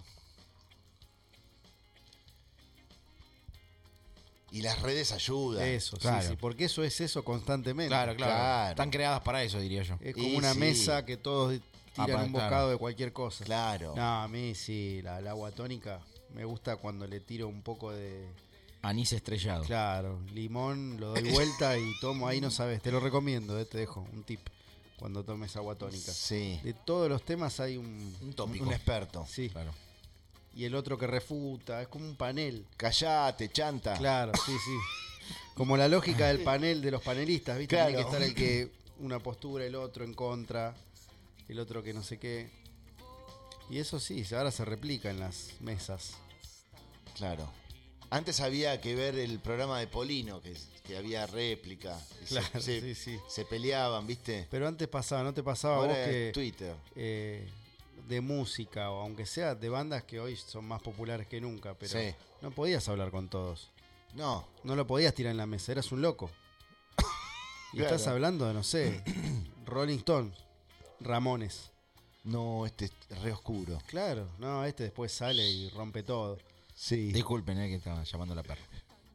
Y las redes ayudan. Eso, claro. sí, sí. Porque eso es eso constantemente. Claro, claro, Claro. Están creadas para eso, diría yo. Es como Y una sí. mesa que todos tiran Ah, un claro. bocado de cualquier cosa. Claro. No, a mí sí, la, la agua tónica. Me gusta cuando le tiro un poco de. Anís estrellado. Claro, limón, lo doy vuelta y tomo. Ahí no sabes, te lo recomiendo, eh, te dejo un tip cuando tomes agua tónica. Sí. De todos los temas hay un. Un tópico. Un experto. Sí. Claro. Y el otro que refuta, es como un panel. Callate, chanta. Claro, sí, sí. Como la lógica del panel de los panelistas, ¿viste? Claro. Tiene que estar el que una postura, el otro en contra, el otro que no sé qué. Y eso sí, ahora se replica en las mesas. Claro. Antes había que ver el programa de Polino, que, que había réplica. y se- Claro, se, sí, sí. se peleaban, ¿viste? Pero antes pasaba, ¿no te pasaba a Ahora vos es que Twitter. eh, de música, o aunque sea de bandas que hoy son más populares que nunca, pero Sí. no podías hablar con todos? No. No lo podías tirar en la mesa, eras un loco. Y Claro. estás hablando de, no sé, Rolling Stones, Ramones. No, este es re oscuro. Claro, no, este después sale y rompe todo. Sí. Disculpen, eh, que estaba llamando a la perra.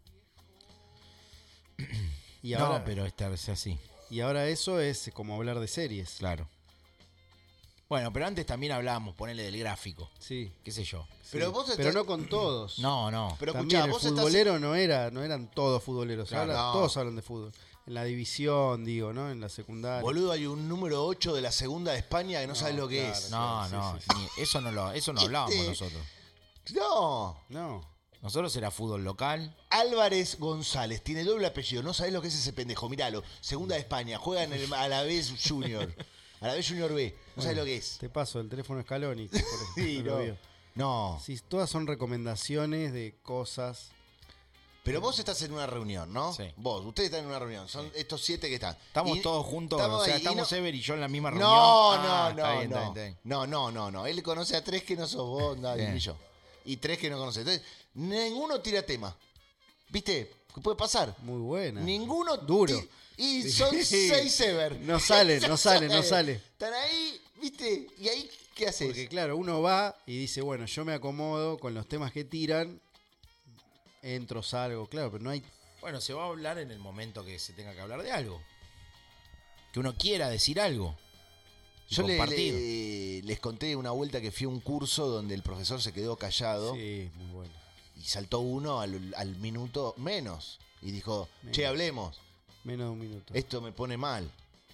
Y ahora, No, pero esta es así, y ahora eso es como hablar de series. claro. Bueno, pero antes también hablábamos, ponele del gráfico, Sí. qué sé yo. Pero sí. vos estás- Pero no con todos. No, no. Pero También escuchá, el vos estás. futbolero no era, no eran todos futboleros. Claro, ahora no. todos hablan de fútbol. En la división, digo, ¿no? En la secundaria. Boludo, hay un número ocho de la segunda de España que no, No, sabes lo que claro. es. No, sí, no, sí, ni- eso no lo, eso no hablábamos Este- nosotros. No. No. Nosotros era fútbol local. Álvarez González tiene doble apellido. No sabés lo que es ese pendejo. Miralo. Segunda de España. Juega en el Alavés Junior. Alavés Junior B. No sabés lo que es. Te paso el teléfono Scaloni. por ejemplo, Sí, lo no. vio. No. Sí, todas son recomendaciones de cosas. Pero vos estás en una reunión, ¿no? Sí. Vos, ustedes están en una reunión. Son estos siete que están. Estamos Y- todos juntos, estamos o sea, ahí, y estamos no- Ever y yo en la misma reunión. No, Ah, no, está no, bien, está no. bien, está bien. No, no, no, no. Él conoce a tres que no sos vos, nadie, Bien. ni yo. Y tres que no conoce. Entonces, ninguno tira tema. ¿Viste? ¿Qué puede pasar? Muy buena. Ninguno. Duro. ti- Y son seis Ever. No sale, no sale, no sale. Están ahí, ¿viste? ¿Y ahí qué haces? Porque claro, uno va y dice, bueno, yo me acomodo con los temas que tiran, entro, salgo, claro, pero no hay... Bueno, se va a hablar en el momento que se tenga que hablar de algo. Que uno quiera decir algo. y Yo le- compartir. le- les conté una vuelta que fui a un curso donde el profesor se quedó callado Sí, muy bueno. y saltó uno al, al minuto menos y dijo, Menos. che, hablemos, Menos de un minuto. esto me pone mal.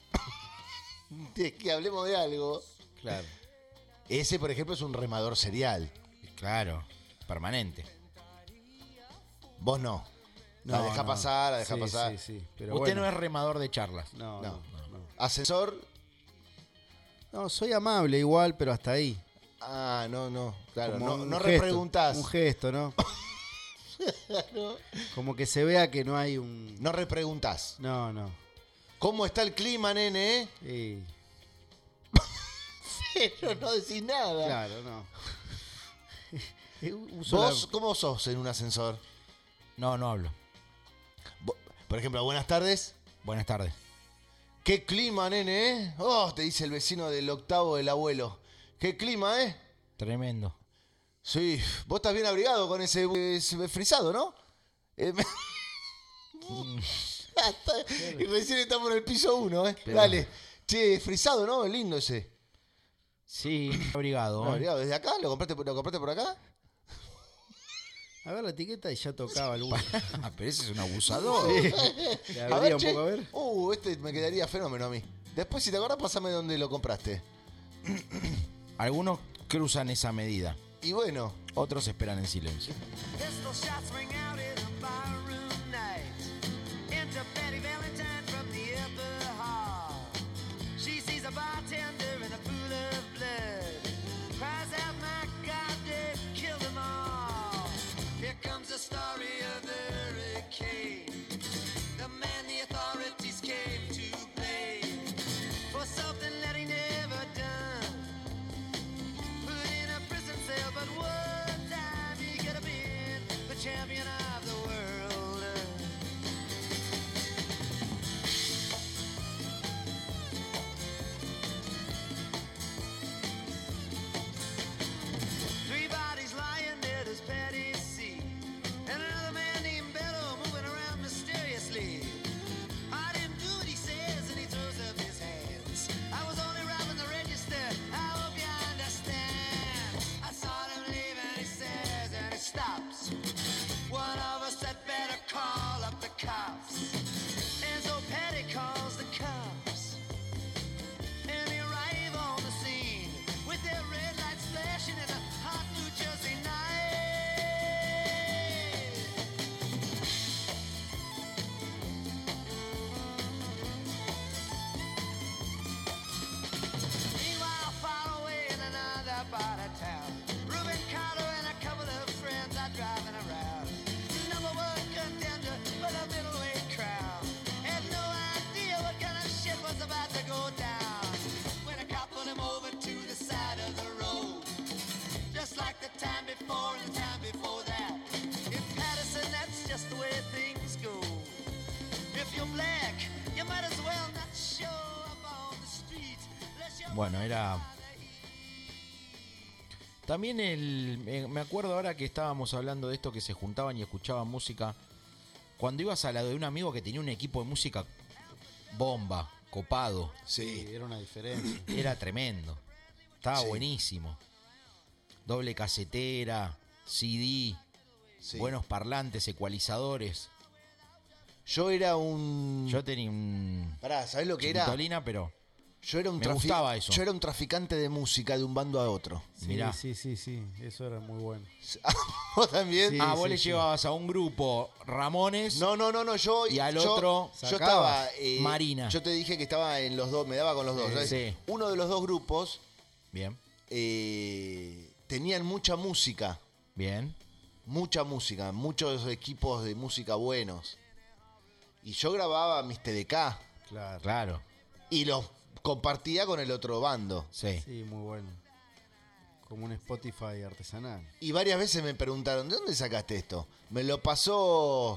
Es que hablemos de algo. Claro. Ese, por ejemplo, es un remador serial. Claro, permanente. Vos no. La No, deja no. pasar, la deja Sí, pasar. Sí, sí, pero Usted bueno. no es remador de charlas. No, No. no, no. Ascensor. No, soy amable igual, pero hasta ahí. Ah, no, no. Claro, Como no, un no gesto, repreguntás. Un gesto, ¿no? Como que se vea que no hay un... No repreguntás. No, no. ¿Cómo está el clima, nene? Sí, Pero no decís nada. claro, no. Eh, uso ¿Vos la- cómo sos en un ascensor? No, no hablo. Vo- Por ejemplo, buenas tardes. Buenas tardes. ¿Qué clima, nene, eh? Oh, te dice el vecino del octavo del abuelo. ¿Qué clima, eh? Tremendo. Sí, vos estás bien abrigado con ese, ese frisado, ¿no? Eh, me- Y recién estamos en el piso uno, ¿eh? Pero- Dale. Che, frisado, ¿no? Lindo ese. Sí, abrigado. No, ¿eh? mirá, ¿desde acá? ¿Lo compraste, por- ¿Lo compraste por acá? A ver la etiqueta y ya tocaba el Ah, pero ese es un abusador. Le A abría ver, un che. poco a ver. Uh, este me quedaría fenómeno a mí. Después, si te acordás, pasame dónde lo compraste. Algunos cruzan esa medida, Y bueno, otros esperan en silencio. Pistol shots ring out in a barroom night. Enter Betty Valentine from the upper hall. She sees a bartender in a pool of blood. Cries out, my God, they killed them all. Here comes the story of the hurricane. The man the authorities came to blame for something that he never done. Put in a prison cell, but one time he could have been the champion of the world. Three bodies lying dead as Patty C. And another man named Bello moving around mysteriously. I didn't do what he says, and he throws up his hands. I was only robbing the register. I hope you understand. I saw him leave, and he says, and he stops. One of us had better call up the cops. And so Patty calls the cops. And they arrive on the scene with their red lights flashing in a hot New Jersey night. Meanwhile, far away in another part of town, Reuben Carter and a couple of friends are driving around. Number one contender for the middleweight crown. Had no idea what kind of shit was about to go down. When a cop pulled him over to the side of the road. Just like the time before and the time before that. In Patterson, that's just the way things go. If you're black, you might as well not show up on the street. Unless you're Bueno, era... También el... me- Me acuerdo ahora que estábamos hablando de esto, que se juntaban y escuchaban música. Cuando ibas a la de un amigo que tenía un equipo de música bomba, copado, Sí, era una diferencia. era tremendo. Estaba Sí. buenísimo. Doble casetera, C D, sí. buenos parlantes, ecualizadores. Yo era un. Yo tenía un... Pará, ¿sabés lo que era? Chiquitolina, pero... Yo era un Me trafi- gustaba eso. Yo era un traficante de música de un bando a otro. Sí, Mirá. sí, sí, sí. Eso era muy bueno. ¿Vos también? Sí, ah, vos le sí. llevabas a un grupo Ramones. No, no, no, no, yo... Y al yo- otro Yo sacabas. estaba... eh, Marina. Yo te dije que estaba en los dos, me daba con los dos. Sí. ¿sabes? Sí. Uno de los dos grupos Bien, eh, tenían mucha música. bien. Mucha música, muchos equipos de música buenos. Y yo grababa mis T D K Claro. Claro, y los compartía con el otro bando. sí. Sí, muy bueno. Como un Spotify artesanal. Y varias veces me preguntaron, ¿de dónde sacaste esto? Me lo pasó...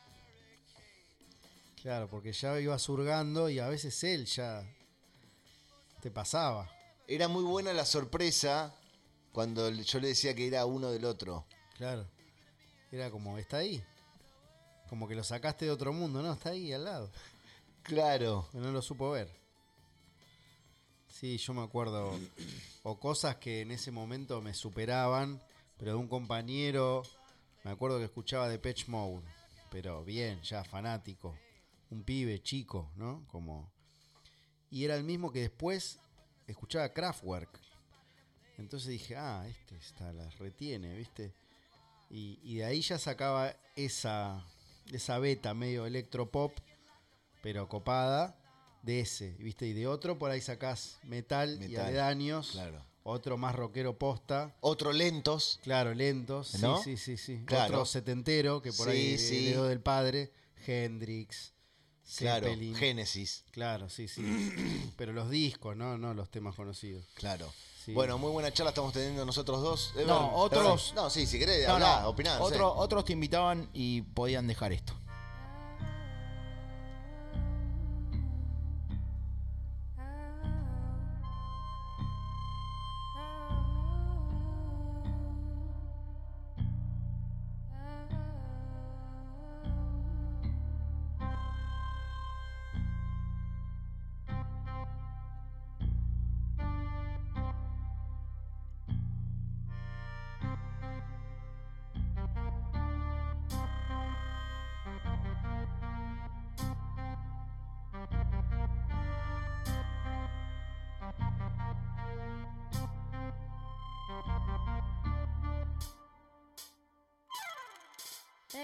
Claro, porque ya iba surgando y a veces él ya te pasaba. Era muy buena la sorpresa cuando yo le decía que era uno del otro. Claro. Era como, está ahí. Como que lo sacaste de otro mundo, ¿no? Está ahí al lado. Claro. Pero no lo supo ver. Sí, yo me acuerdo. O cosas que en ese momento me superaban, pero de un compañero. Me acuerdo que escuchaba Depeche Mode. Pero bien, ya fanático. Un pibe chico, ¿no? Como. Y era el mismo que después escuchaba Kraftwerk. Entonces dije, ah, este está, las retiene, ¿viste? Y, y de ahí ya sacaba esa, esa beta medio electropop, pero copada, de ese, ¿viste? Y de otro por ahí sacás metal, y Metal, aledaños, claro. otro más rockero posta, Otro lentos. claro, lentos, ¿No? sí, sí, sí, sí. Claro. Otro setentero, que por Sí, ahí sí. heredó del padre, Hendrix, Claro, Zeppelin. Génesis. Claro, sí, sí. Pero los discos, ¿no? No los temas conocidos. Claro. Sí. Bueno, muy buena charla estamos teniendo nosotros dos. Ever, No, otros- Ever. No, sí, si querés No, hablar, no, opinar. no sé. otro- Otros te invitaban y podían dejar esto.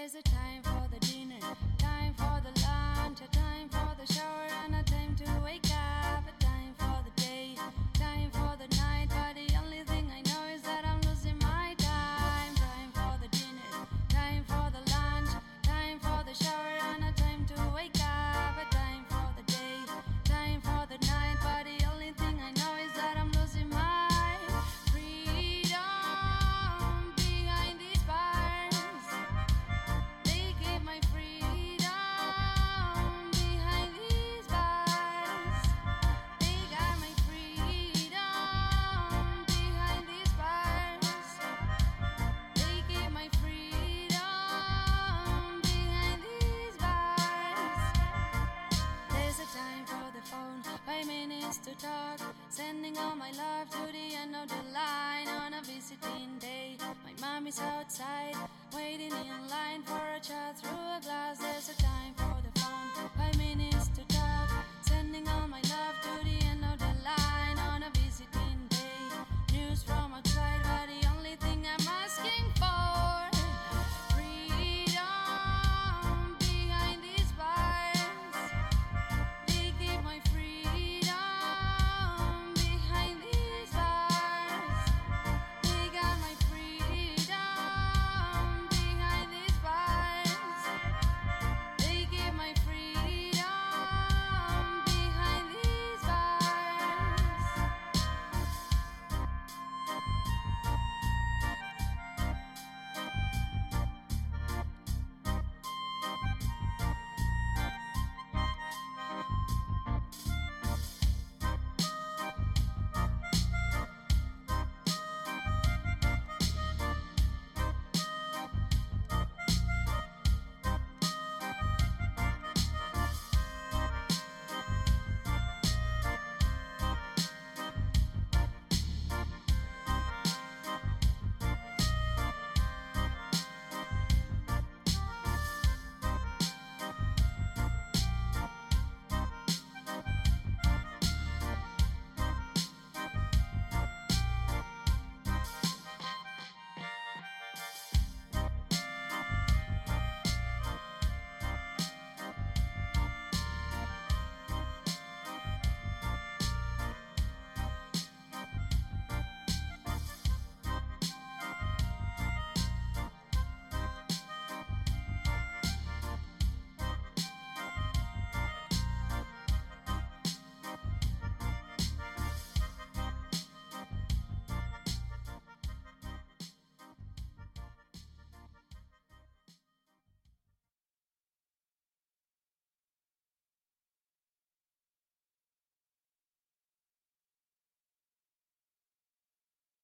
There's a time for the dinner, time for the lunch, a time for the shower, and a time to wake up, a time for the day, time for the night. But the only thing I know is that I'm losing my time. Time for the dinner, time for the lunch, time for the shower, and a time to wake up, a time for the day, time for the night. But the only thing I know is that I'm losing my freedom behind these bars. They keep my freedom behind these bars. They got my freedom behind these bars. They keep my freedom behind these bars. There's a time for the phone, five minutes to talk, sending all my love to the end of the line on a visiting day. My mom is outside, waiting in line for a chat through a glass. There's a time